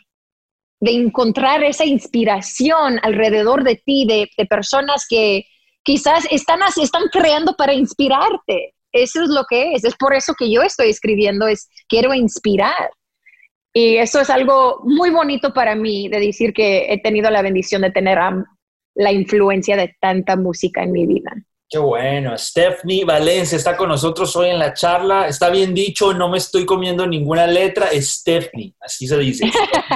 de encontrar esa inspiración alrededor de ti, de, de personas que quizás están, están creando para inspirarte. Eso es lo que es. Es por eso que yo estoy escribiendo, es quiero inspirar. Y eso es algo muy bonito para mí, de decir que he tenido la bendición de tener um, la influencia de tanta música en mi vida. Qué bueno. Stephnie Valencia está con nosotros hoy en la charla. Está bien dicho, no me estoy comiendo ninguna letra, es Stephnie, así se dice.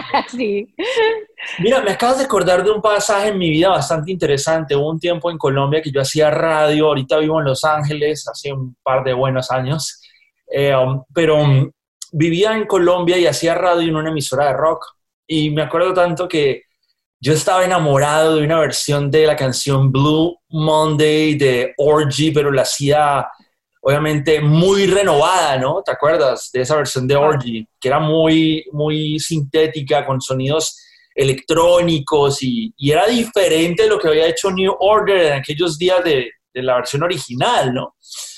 Sí. Mira, me acabas de acordar de un pasaje en mi vida bastante interesante. Hubo un tiempo en Colombia que yo hacía radio, ahorita vivo en Los Ángeles, hace un par de buenos años, eh, um, pero um, vivía en Colombia y hacía radio en una emisora de rock. Y me acuerdo tanto que yo estaba enamorado de una versión de la canción Blue Monday de Orgy, pero la hacía obviamente muy renovada, ¿no? ¿Te acuerdas de esa versión de Orgy? Que era muy, muy sintética, con sonidos electrónicos y, y era diferente de lo que había hecho New Order en aquellos días de, de la versión original, ¿no?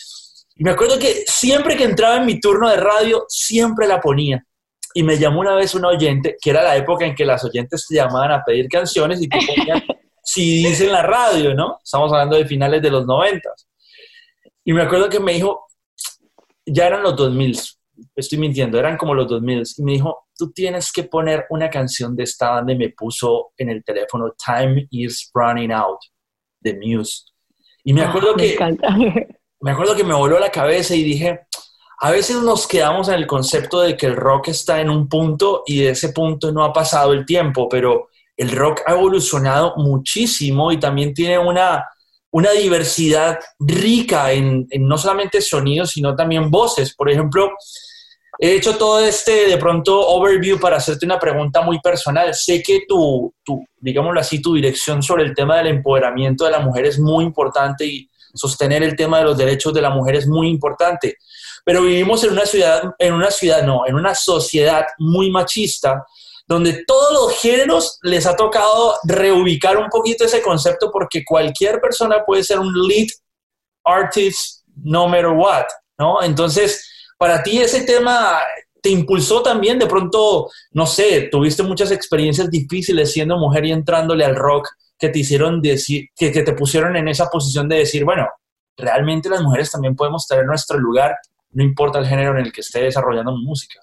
Y me acuerdo que siempre que entraba en mi turno de radio, siempre la ponía. Y me llamó una vez una oyente, que era la época en que las oyentes te llamaban a pedir canciones y tú ponías C Ds en la radio, ¿no? Estamos hablando de finales de los noventas. Y me acuerdo que me dijo, ya eran los dos mil, estoy mintiendo, eran como los dos mil. Y me dijo, tú tienes que poner una canción de esta banda y me puso en el teléfono Time is Running Out, de Muse. Y me acuerdo oh, me que... encanta. Me acuerdo que me voló la cabeza y dije, a veces nos quedamos en el concepto de que el rock está en un punto y de ese punto no ha pasado el tiempo, pero el rock ha evolucionado muchísimo y también tiene una, una diversidad rica en, en no solamente sonidos, sino también voces. Por ejemplo, he hecho todo este, de pronto, overview para hacerte una pregunta muy personal. Sé que tu, tu, digámoslo así, tu dirección sobre el tema del empoderamiento de la mujer es muy importante y sostener el tema de los derechos de la mujer es muy importante, pero vivimos en una ciudad, en una ciudad no, en una sociedad muy machista, donde todos los géneros les ha tocado reubicar un poquito ese concepto porque cualquier persona puede ser un lead artist no matter what, ¿no? Entonces, para ti ese tema te impulsó también, de pronto, no sé, tuviste muchas experiencias difíciles siendo mujer y entrándole al rock, que te hicieron decir, que, que te pusieron en esa posición de decir, bueno, realmente las mujeres también podemos tener nuestro lugar, no importa el género en el que esté desarrollando mi música.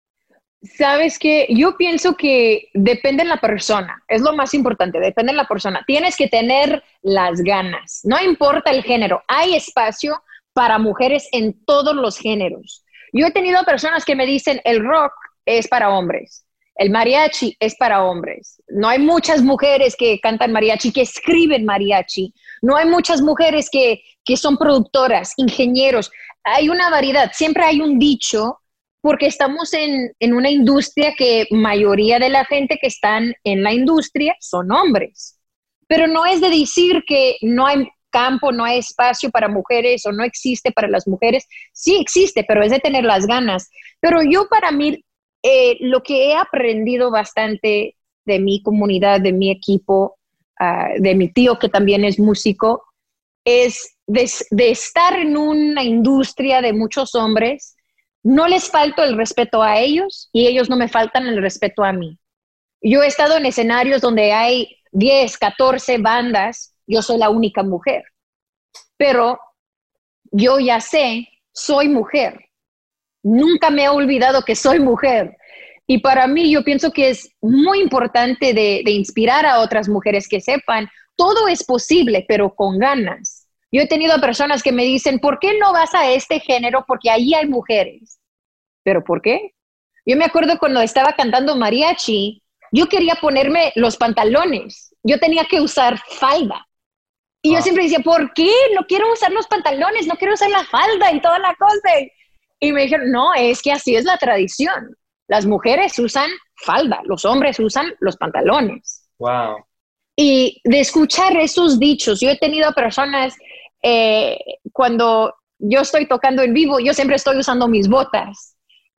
Sabes que yo pienso que depende de la persona, es lo más importante, depende de la persona. Tienes que tener las ganas, no importa el género, hay espacio para mujeres en todos los géneros. Yo he tenido personas que me dicen, el rock es para hombres. El mariachi es para hombres. No hay muchas mujeres que cantan mariachi, que escriben mariachi. No hay muchas mujeres que, que son productoras, ingenieros. Hay una variedad. Siempre hay un dicho porque estamos en, en una industria que mayoría de la gente que están en la industria son hombres. Pero no es de decir que no hay campo, no hay espacio para mujeres o no existe para las mujeres. Sí existe, pero es de tener las ganas. Pero yo para mí, eh, lo que he aprendido bastante de mi comunidad, de mi equipo, uh, de mi tío que también es músico, es de, de estar en una industria de muchos hombres. No les falto el respeto a ellos y ellos no me faltan el respeto a mí. Yo he estado en escenarios donde hay diez, catorce bandas, yo soy la única mujer, pero yo ya sé, soy mujer. Nunca me he olvidado que soy mujer. Y para mí yo pienso que es muy importante de, de inspirar a otras mujeres que sepan, todo es posible, pero con ganas. Yo he tenido personas que me dicen, ¿por qué no vas a este género? Porque ahí hay mujeres. ¿Pero por qué? Yo me acuerdo cuando estaba cantando mariachi, yo quería ponerme los pantalones. Yo tenía que usar falda. Y ah. yo siempre decía, ¿por qué? No quiero usar los pantalones, no quiero usar la falda y toda la cosa. Y me dijeron, no, es que así es la tradición. Las mujeres usan falda, los hombres usan los pantalones. Wow. Y de escuchar esos dichos, yo he tenido personas, eh, cuando yo estoy tocando en vivo, yo siempre estoy usando mis botas.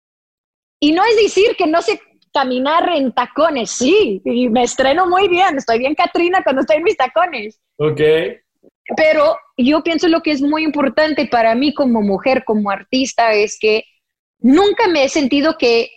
Y no es decir que no sé caminar en tacones, sí, y me estreno muy bien, estoy bien Catrina cuando estoy en mis tacones. Ok. Pero yo pienso lo que es muy importante para mí como mujer, como artista, es que nunca me he sentido que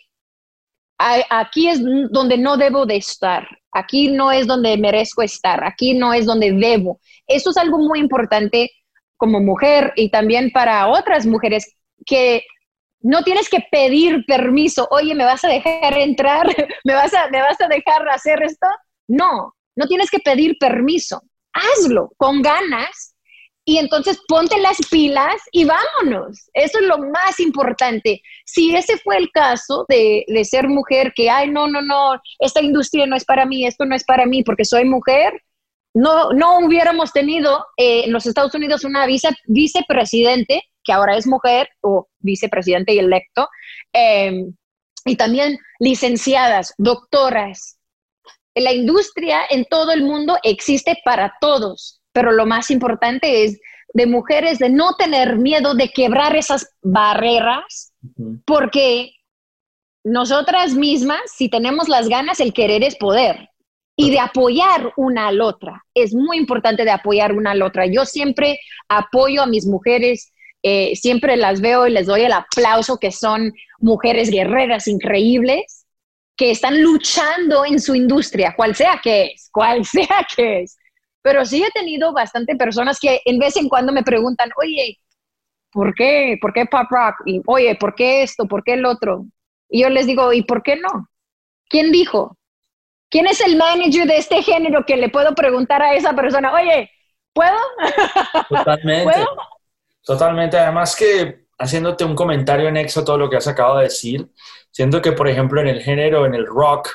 aquí es donde no debo de estar, aquí no es donde merezco estar, aquí no es donde debo. Eso es algo muy importante como mujer y también para otras mujeres, que no tienes que pedir permiso. Oye, ¿me vas a dejar entrar? ¿Me vas a, me vas a dejar hacer esto? No, no tienes que pedir permiso. Hazlo con ganas y entonces ponte las pilas y vámonos. Eso es lo más importante. Si ese fue el caso de, de ser mujer, que, ay, no, no, no, esta industria no es para mí, esto no es para mí porque soy mujer, no, no hubiéramos tenido eh, en los Estados Unidos una vice, vicepresidente, que ahora es mujer, o vicepresidente y electo, eh, y también licenciadas, doctoras. La industria en todo el mundo existe para todos, pero lo más importante es de mujeres de no tener miedo de quebrar esas barreras, uh-huh. porque nosotras mismas, si tenemos las ganas, el querer es poder. Y de apoyar una a la otra. Es muy importante de apoyar una a la otra. Yo siempre apoyo a mis mujeres, eh, siempre las veo y les doy el aplauso, que son mujeres guerreras increíbles, que están luchando en su industria, cual sea que es, cual sea que es. Pero sí he tenido bastante personas que en vez en cuando me preguntan, oye, ¿por qué? ¿Por qué pop rock? Y, oye, ¿por qué esto? ¿Por qué el otro? Y yo les digo, ¿y por qué no? ¿Quién dijo? ¿Quién es el manager de este género que le puedo preguntar a esa persona, oye, ¿puedo? Totalmente. ¿Puedo? Totalmente. Además que, haciéndote un comentario anexo a todo lo que has acabado de decir, siento que, por ejemplo, en el género, en el rock,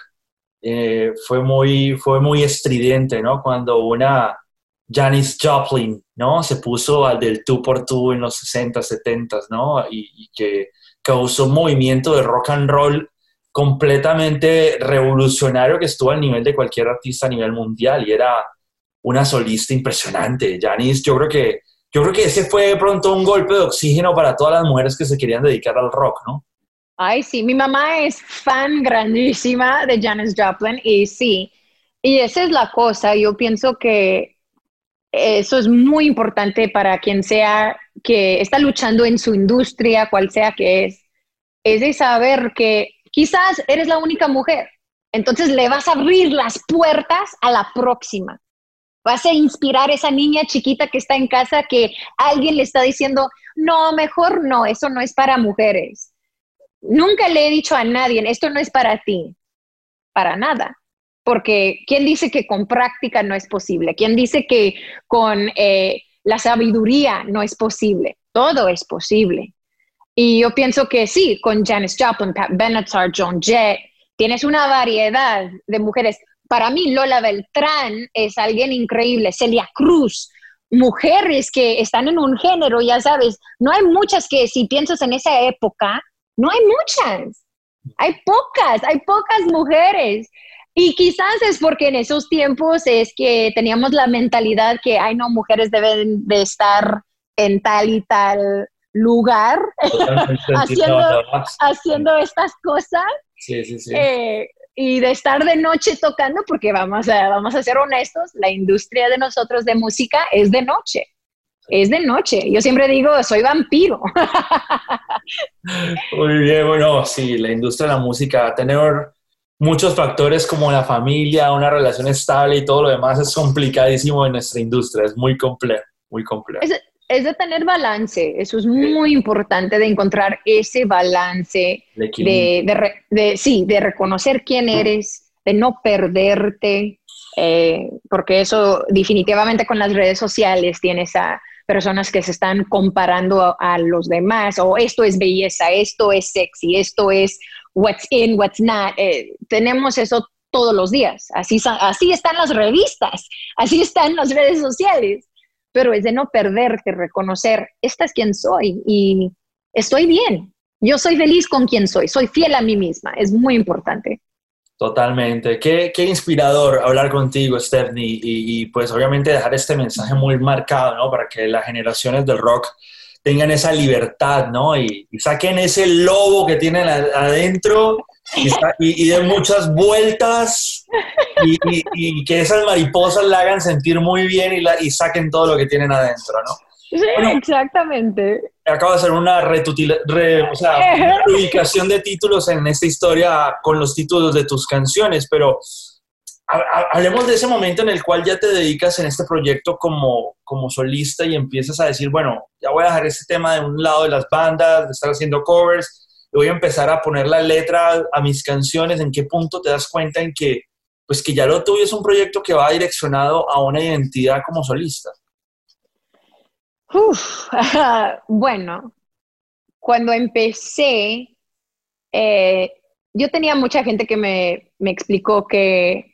eh, fue, muy, fue muy estridente, ¿no? Cuando una Janis Joplin, ¿no? Se puso al del tú por tú en los sesenta, setenta, ¿no? Y, y que causó un movimiento de rock and roll completamente revolucionario que estuvo al nivel de cualquier artista a nivel mundial, y era una solista impresionante. Janis, yo creo que, yo creo que ese fue de pronto un golpe de oxígeno para todas las mujeres que se querían dedicar al rock, ¿no? Ay, sí, mi mamá es fan grandísima de Janis Joplin y sí, y esa es la cosa. Yo pienso que eso es muy importante para quien sea que está luchando en su industria, cual sea que es, es de saber que quizás eres la única mujer, entonces le vas a abrir las puertas a la próxima. Vas a inspirar a esa niña chiquita que está en casa, que alguien le está diciendo, no, mejor no, eso no es para mujeres. Nunca le he dicho a nadie, esto no es para ti, para nada. Porque ¿quién dice que con práctica no es posible? ¿Quién dice que con eh, la sabiduría no es posible? Todo es posible. Y yo pienso que sí, con Janis Joplin, Pat Benatar, Joan Jett, tienes una variedad de mujeres. Para mí, Lola Beltrán es alguien increíble. Celia Cruz, mujeres que están en un género, ya sabes, no hay muchas que, si piensas en esa época, No hay muchas, hay pocas, hay pocas mujeres. Y quizás es porque en esos tiempos es que teníamos la mentalidad que, ay no, mujeres deben de estar en tal y tal lugar haciendo, haciendo estas cosas. Sí, sí, sí. Eh, y de estar de noche tocando, porque vamos a, vamos a ser honestos, la industria de nosotros de música es de noche. Es de noche. Yo siempre digo, soy vampiro. Muy bien, bueno, sí, la industria de la música, tener muchos factores como la familia, una relación estable y todo lo demás es complicadísimo en nuestra industria, es muy complejo, muy complejo. Es, es de tener balance, eso es muy importante, de encontrar ese balance, de, de, re, de, sí, de reconocer quién eres, de no perderte, eh, porque eso definitivamente con las redes sociales tienes a personas que se están comparando a, a los demás, o esto es belleza, esto es sexy, esto es what's in, what's not. Eh, tenemos eso todos los días, así, así están las revistas, así están las redes sociales, pero es de no perderte, reconocer, esta es quien soy y estoy bien, yo soy feliz con quien soy, soy fiel a mí misma, es muy importante. Totalmente. Qué, qué inspirador hablar contigo, Stephanie, y, y pues obviamente dejar este mensaje muy marcado, ¿no? Para que las generaciones del rock tengan esa libertad, ¿no? Y, y saquen ese lobo que tienen adentro y, y, y den muchas vueltas y, y, y que esas mariposas la hagan sentir muy bien y, la, y saquen todo lo que tienen adentro, ¿no? Sí, bueno, exactamente. Acabo de hacer una, retutila, re, o sea, una ubicación de títulos en esta historia con los títulos de tus canciones, pero hablemos de ese momento en el cual ya te dedicas en este proyecto como, como solista y empiezas a decir, bueno, ya voy a dejar este tema de un lado de las bandas, de estar haciendo covers, y voy a empezar a poner la letra a mis canciones. ¿En qué punto te das cuenta en que, pues que ya lo tuyo es un proyecto que va direccionado a una identidad como solista? Uf, bueno, cuando empecé, eh, yo tenía mucha gente que me, me explicó que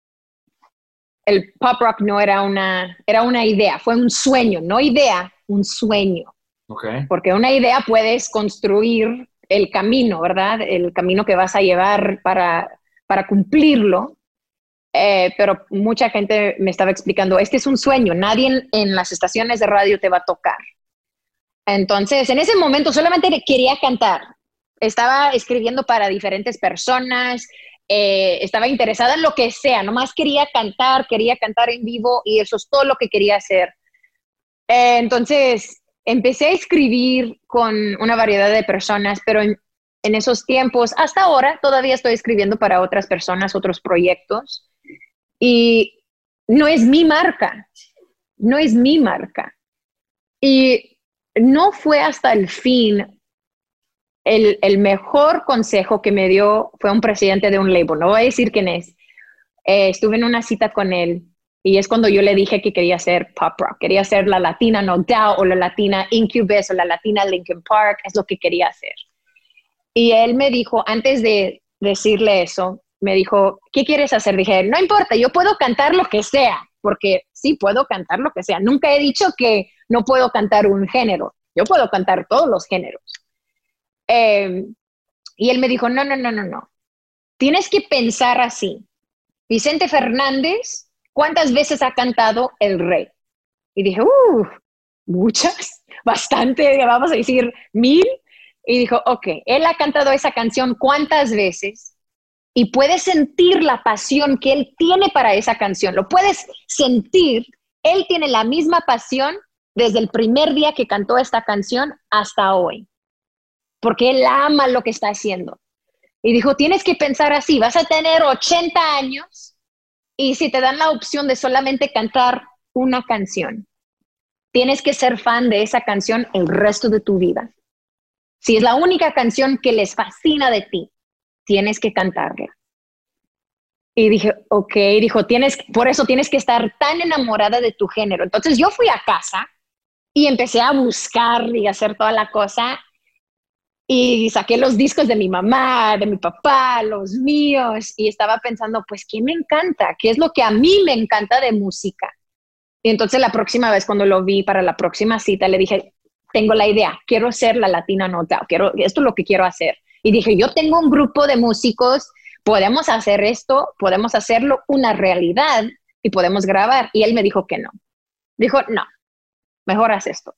el pop rock no era una, era una idea, fue un sueño, no idea, un sueño. Okay. Porque una idea puedes construir el camino, ¿verdad? El camino que vas a llevar para, para cumplirlo. Eh, pero mucha gente me estaba explicando, este es un sueño, nadie en, en las estaciones de radio te va a tocar. Entonces, en ese momento solamente quería cantar. Estaba escribiendo para diferentes personas, eh, estaba interesada en lo que sea, nomás quería cantar, quería cantar en vivo y eso es todo lo que quería hacer. Eh, entonces, empecé a escribir con una variedad de personas, pero en, en esos tiempos, hasta ahora, todavía estoy escribiendo para otras personas, otros proyectos. Y no es mi marca, no es mi marca. Y no fue hasta el fin, el, el mejor consejo que me dio fue un presidente de un label, no voy a decir quién es. Eh, estuve en una cita con él y es cuando yo le dije que quería hacer pop rock, quería ser la latina No Doubt o la latina Incubus o la latina Linkin Park, es lo que quería hacer. Y él me dijo, antes de decirle eso, me dijo, ¿qué quieres hacer? Dije, no importa, yo puedo cantar lo que sea, porque sí puedo cantar lo que sea. Nunca he dicho que no puedo cantar un género. Yo puedo cantar todos los géneros. Eh, y él me dijo, no, no, no, no, no. Tienes que pensar así. Vicente Fernández, ¿cuántas veces ha cantado El Rey? Y dije, uh, muchas, bastante, vamos a decir mil. Y dijo, ok, él ha cantado esa canción ¿cuántas veces? Y puedes sentir la pasión que él tiene para esa canción. Lo puedes sentir. Él tiene la misma pasión desde el primer día que cantó esta canción hasta hoy. Porque él ama lo que está haciendo. Y dijo, tienes que pensar así. Vas a tener ochenta años y si te dan la opción de solamente cantar una canción, tienes que ser fan de esa canción el resto de tu vida. Si es la única canción que les fascina de ti, tienes que cantarla. Y dije, ok, dijo, tienes, por eso tienes que estar tan enamorada de tu género. Entonces yo fui a casa y empecé a buscar y hacer toda la cosa y saqué los discos de mi mamá, de mi papá, los míos y estaba pensando, pues, ¿qué me encanta? ¿Qué es lo que a mí me encanta de música? Y entonces la próxima vez cuando lo vi para la próxima cita le dije, tengo la idea, quiero ser la Latina Nota, quiero, esto es lo que quiero hacer. Y dije, yo tengo un grupo de músicos, podemos hacer esto, podemos hacerlo una realidad y podemos grabar. Y él me dijo que no. Dijo, no, mejor haz esto.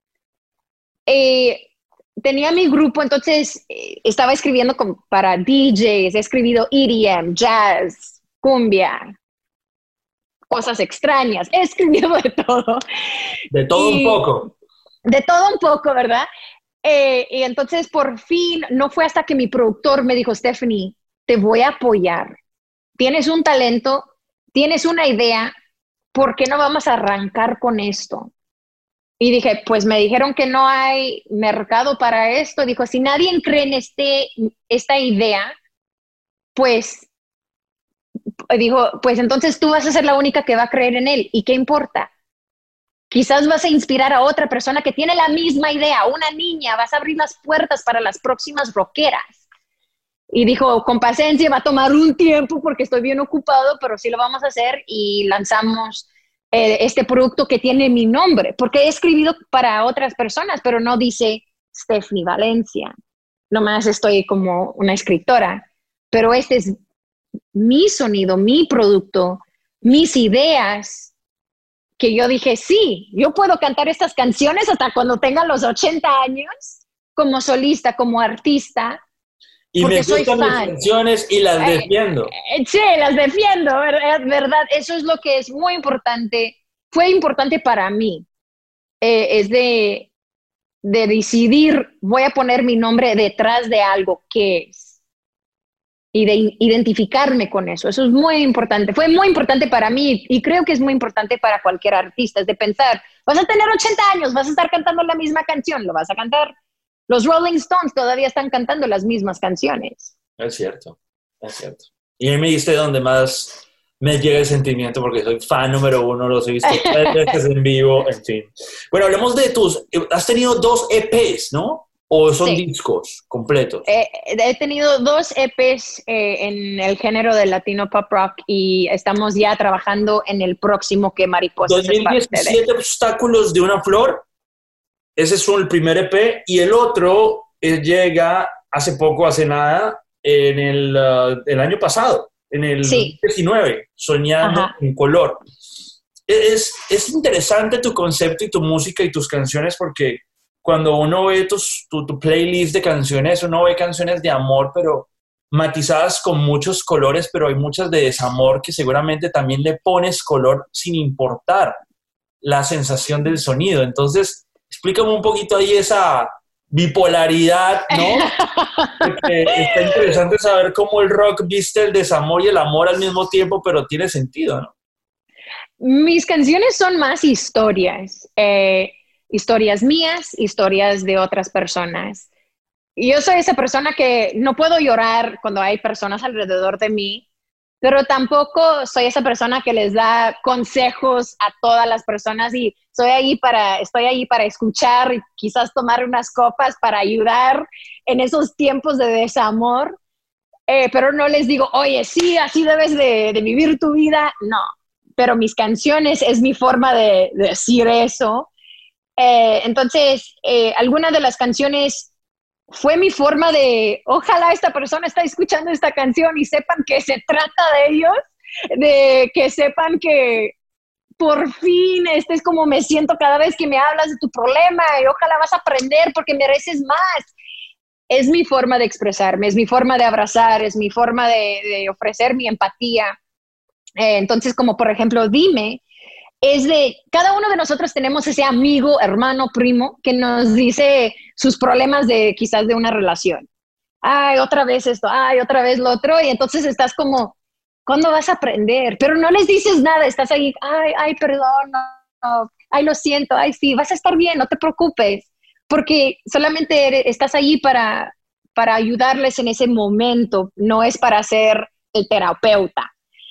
Eh, tenía mi grupo, entonces eh, estaba escribiendo con, para D Js, he escribido E D M, jazz, cumbia, cosas extrañas, he escribido de todo. De todo y, un poco. De todo un poco, ¿verdad? Eh, y entonces por fin, no fue hasta que mi productor me dijo, Stephanie, te voy a apoyar. Tienes un talento, tienes una idea, ¿por qué no vamos a arrancar con esto? Y dije, pues me dijeron que no hay mercado para esto. Dijo, si nadie cree en este, esta idea, pues, dijo, pues entonces tú vas a ser la única que va a creer en él. ¿Y qué importa? Quizás vas a inspirar a otra persona que tiene la misma idea, una niña, vas a abrir las puertas para las próximas rockeras. Y dijo, con paciencia, va a tomar un tiempo porque estoy bien ocupado, pero sí lo vamos a hacer y lanzamos eh, este producto que tiene mi nombre, porque he escribido para otras personas, pero no dice Stephanie Valencia. Nomás estoy como una escritora, pero este es mi sonido, mi producto, mis ideas, que yo dije, sí, yo puedo cantar estas canciones hasta cuando tenga los ochenta años, como solista, como artista, y porque me soy gustan fan. mis canciones y las Eh, defiendo. eh, sí, las defiendo, ¿verdad? ¿verdad? Eso es lo que es muy importante, fue importante para mí, eh, es de, de decidir, voy a poner mi nombre detrás de algo que es, y de identificarme con eso. Eso es muy importante. Fue muy importante para mí y creo que es muy importante para cualquier artista, es de pensar, vas a tener ochenta años, vas a estar cantando la misma canción, lo vas a cantar. Los Rolling Stones todavía están cantando las mismas canciones. Es cierto, es cierto. Y ahí me diste donde más me llega el sentimiento porque soy fan número uno, los he visto tres veces en vivo, en fin. Bueno, hablemos de tus... Has tenido dos E Pes, ¿no? ¿O son Sí. discos completos? Eh, he tenido dos E Pes eh, en el género del latino pop rock y estamos ya trabajando en el próximo que Mariposas es parte de. dos mil diecisiete Obstáculos de una flor. Ese es el primer E P. Y el otro eh, llega hace poco, hace nada, en el, uh, el año pasado, en el Sí. diecinueve, Soñando Ajá. en color. Es, es interesante tu concepto y tu música y tus canciones porque cuando uno ve tus, tu, tu playlist de canciones, uno ve canciones de amor, pero matizadas con muchos colores, pero hay muchas de desamor que seguramente también le pones color sin importar la sensación del sonido. Entonces, explícame un poquito ahí esa bipolaridad, ¿no? Porque está interesante saber cómo el rock viste el desamor y el amor al mismo tiempo, pero tiene sentido, ¿no? Mis canciones son más historias, eh, historias mías, historias de otras personas. Y yo soy esa persona que no puedo llorar cuando hay personas alrededor de mí, pero tampoco soy esa persona que les da consejos a todas las personas y soy ahí para, estoy ahí para escuchar y quizás tomar unas copas para ayudar en esos tiempos de desamor, eh, pero no les digo, oye, sí, así debes de, de vivir tu vida, no. Pero mis canciones es mi forma de, de decir eso. Eh, entonces, eh, alguna de las canciones fue mi forma de, ojalá esta persona está escuchando esta canción y sepan que se trata de ellos, de que sepan que por fin este es como me siento cada vez que me hablas de tu problema y ojalá vas a aprender porque mereces más. Es mi forma de expresarme, es mi forma de abrazar, es mi forma de, de ofrecer mi empatía. Eh, entonces, como por ejemplo, Dime, es de, cada uno de nosotros tenemos ese amigo, hermano, primo, que nos dice sus problemas de quizás de una relación. Ay, otra vez esto, ay, otra vez lo otro, y entonces estás como, ¿cuándo vas a aprender? Pero no les dices nada, estás ahí, ay, ay, perdón, no, no, ay, lo siento, ay, sí, vas a estar bien, no te preocupes, porque solamente eres, estás ahí para, para ayudarles en ese momento, no es para ser el terapeuta.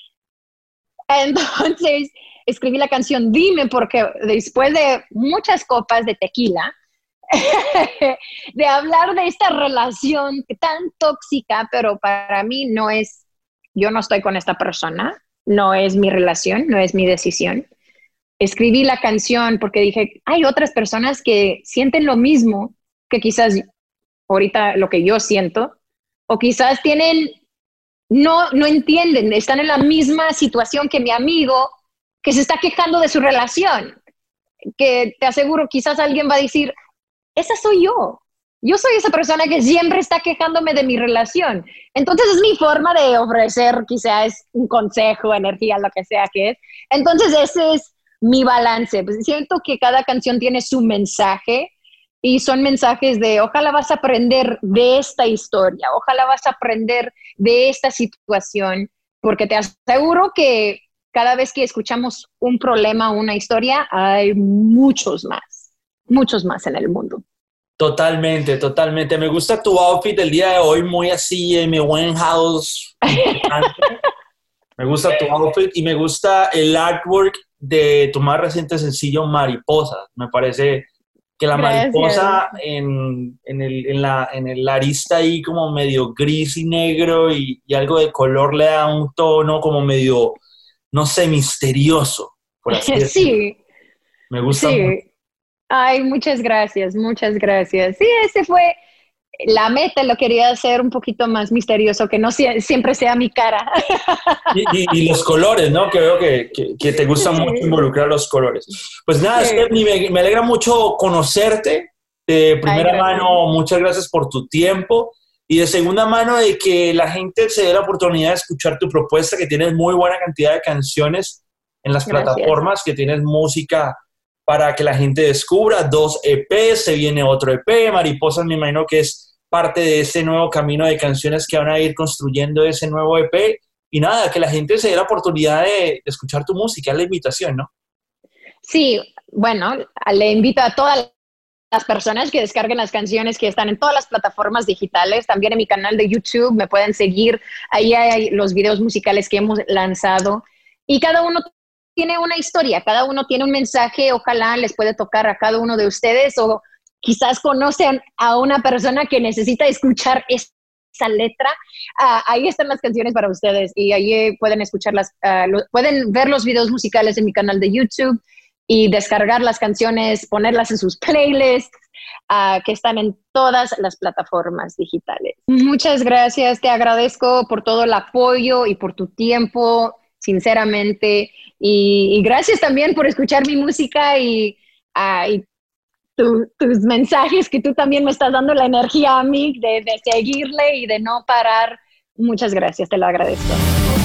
Entonces, escribí la canción Dime porque después de muchas copas de tequila, de hablar de esta relación tan tóxica, pero para mí no es, yo no estoy con esta persona, no es mi relación, no es mi decisión, escribí la canción porque dije, hay otras personas que sienten lo mismo que quizás ahorita lo que yo siento, o quizás tienen, no, no entienden, están en la misma situación que mi amigo que se está quejando de su relación, que te aseguro quizás alguien va a decir, esa soy yo. Yo soy esa persona que siempre está quejándome de mi relación. Entonces es mi forma de ofrecer quizás un consejo, energía, lo que sea que es. Entonces ese es mi balance. Pues siento que cada canción tiene su mensaje y son mensajes de ojalá vas a aprender de esta historia, ojalá vas a aprender de esta situación, porque te aseguro que cada vez que escuchamos un problema o una historia, hay muchos más, muchos más en el mundo. Totalmente, totalmente. Me gusta tu outfit del día de hoy, muy así, Amy Winehouse. Me gusta tu outfit y me gusta el artwork de tu más reciente sencillo, Mariposa. Me parece que la Gracias. mariposa en, en, el, en, la, en el arista ahí como medio gris y negro y, y algo de color le da un tono como medio, no sé, misterioso, por así decirlo. Sí. Me gusta sí. mucho. Ay, muchas gracias, muchas gracias. Sí, ese fue la meta, lo quería hacer un poquito más misterioso, que no sie- siempre sea mi cara. Y, y, y los colores, ¿no? Que veo que, que, que te gusta Sí. mucho involucrar los colores. Pues nada, Sí. Stephanie, me, me alegra mucho conocerte. De primera Ay, gracias. mano, muchas gracias por tu tiempo. Y de segunda mano, de que la gente se dé la oportunidad de escuchar tu propuesta, que tienes muy buena cantidad de canciones en las Gracias. plataformas, que tienes música para que la gente descubra. Dos E Pes, se viene otro E Pe. Mariposas, me imagino que es parte de ese nuevo camino de canciones que van a ir construyendo ese nuevo E Pe. Y nada, que la gente se dé la oportunidad de, de escuchar tu música, es la invitación, ¿no? Sí, bueno, le invito a todas las personas que descarguen las canciones que están en todas las plataformas digitales, también en mi canal de YouTube, me pueden seguir, ahí hay los videos musicales que hemos lanzado y cada uno tiene una historia, cada uno tiene un mensaje, ojalá les puede tocar a cada uno de ustedes o quizás conocen a una persona que necesita escuchar esa letra, uh, ahí están las canciones para ustedes y ahí pueden escucharlas, uh, lo, pueden ver los videos musicales en mi canal de YouTube y descargar las canciones, ponerlas en sus playlists, uh, que están en todas las plataformas digitales. Muchas gracias, te agradezco por todo el apoyo y por tu tiempo, sinceramente, y, y gracias también por escuchar mi música y, uh, y tu, tus mensajes, que tú también me estás dando la energía a mí de, de seguirle y de no parar. Muchas gracias, te lo agradezco.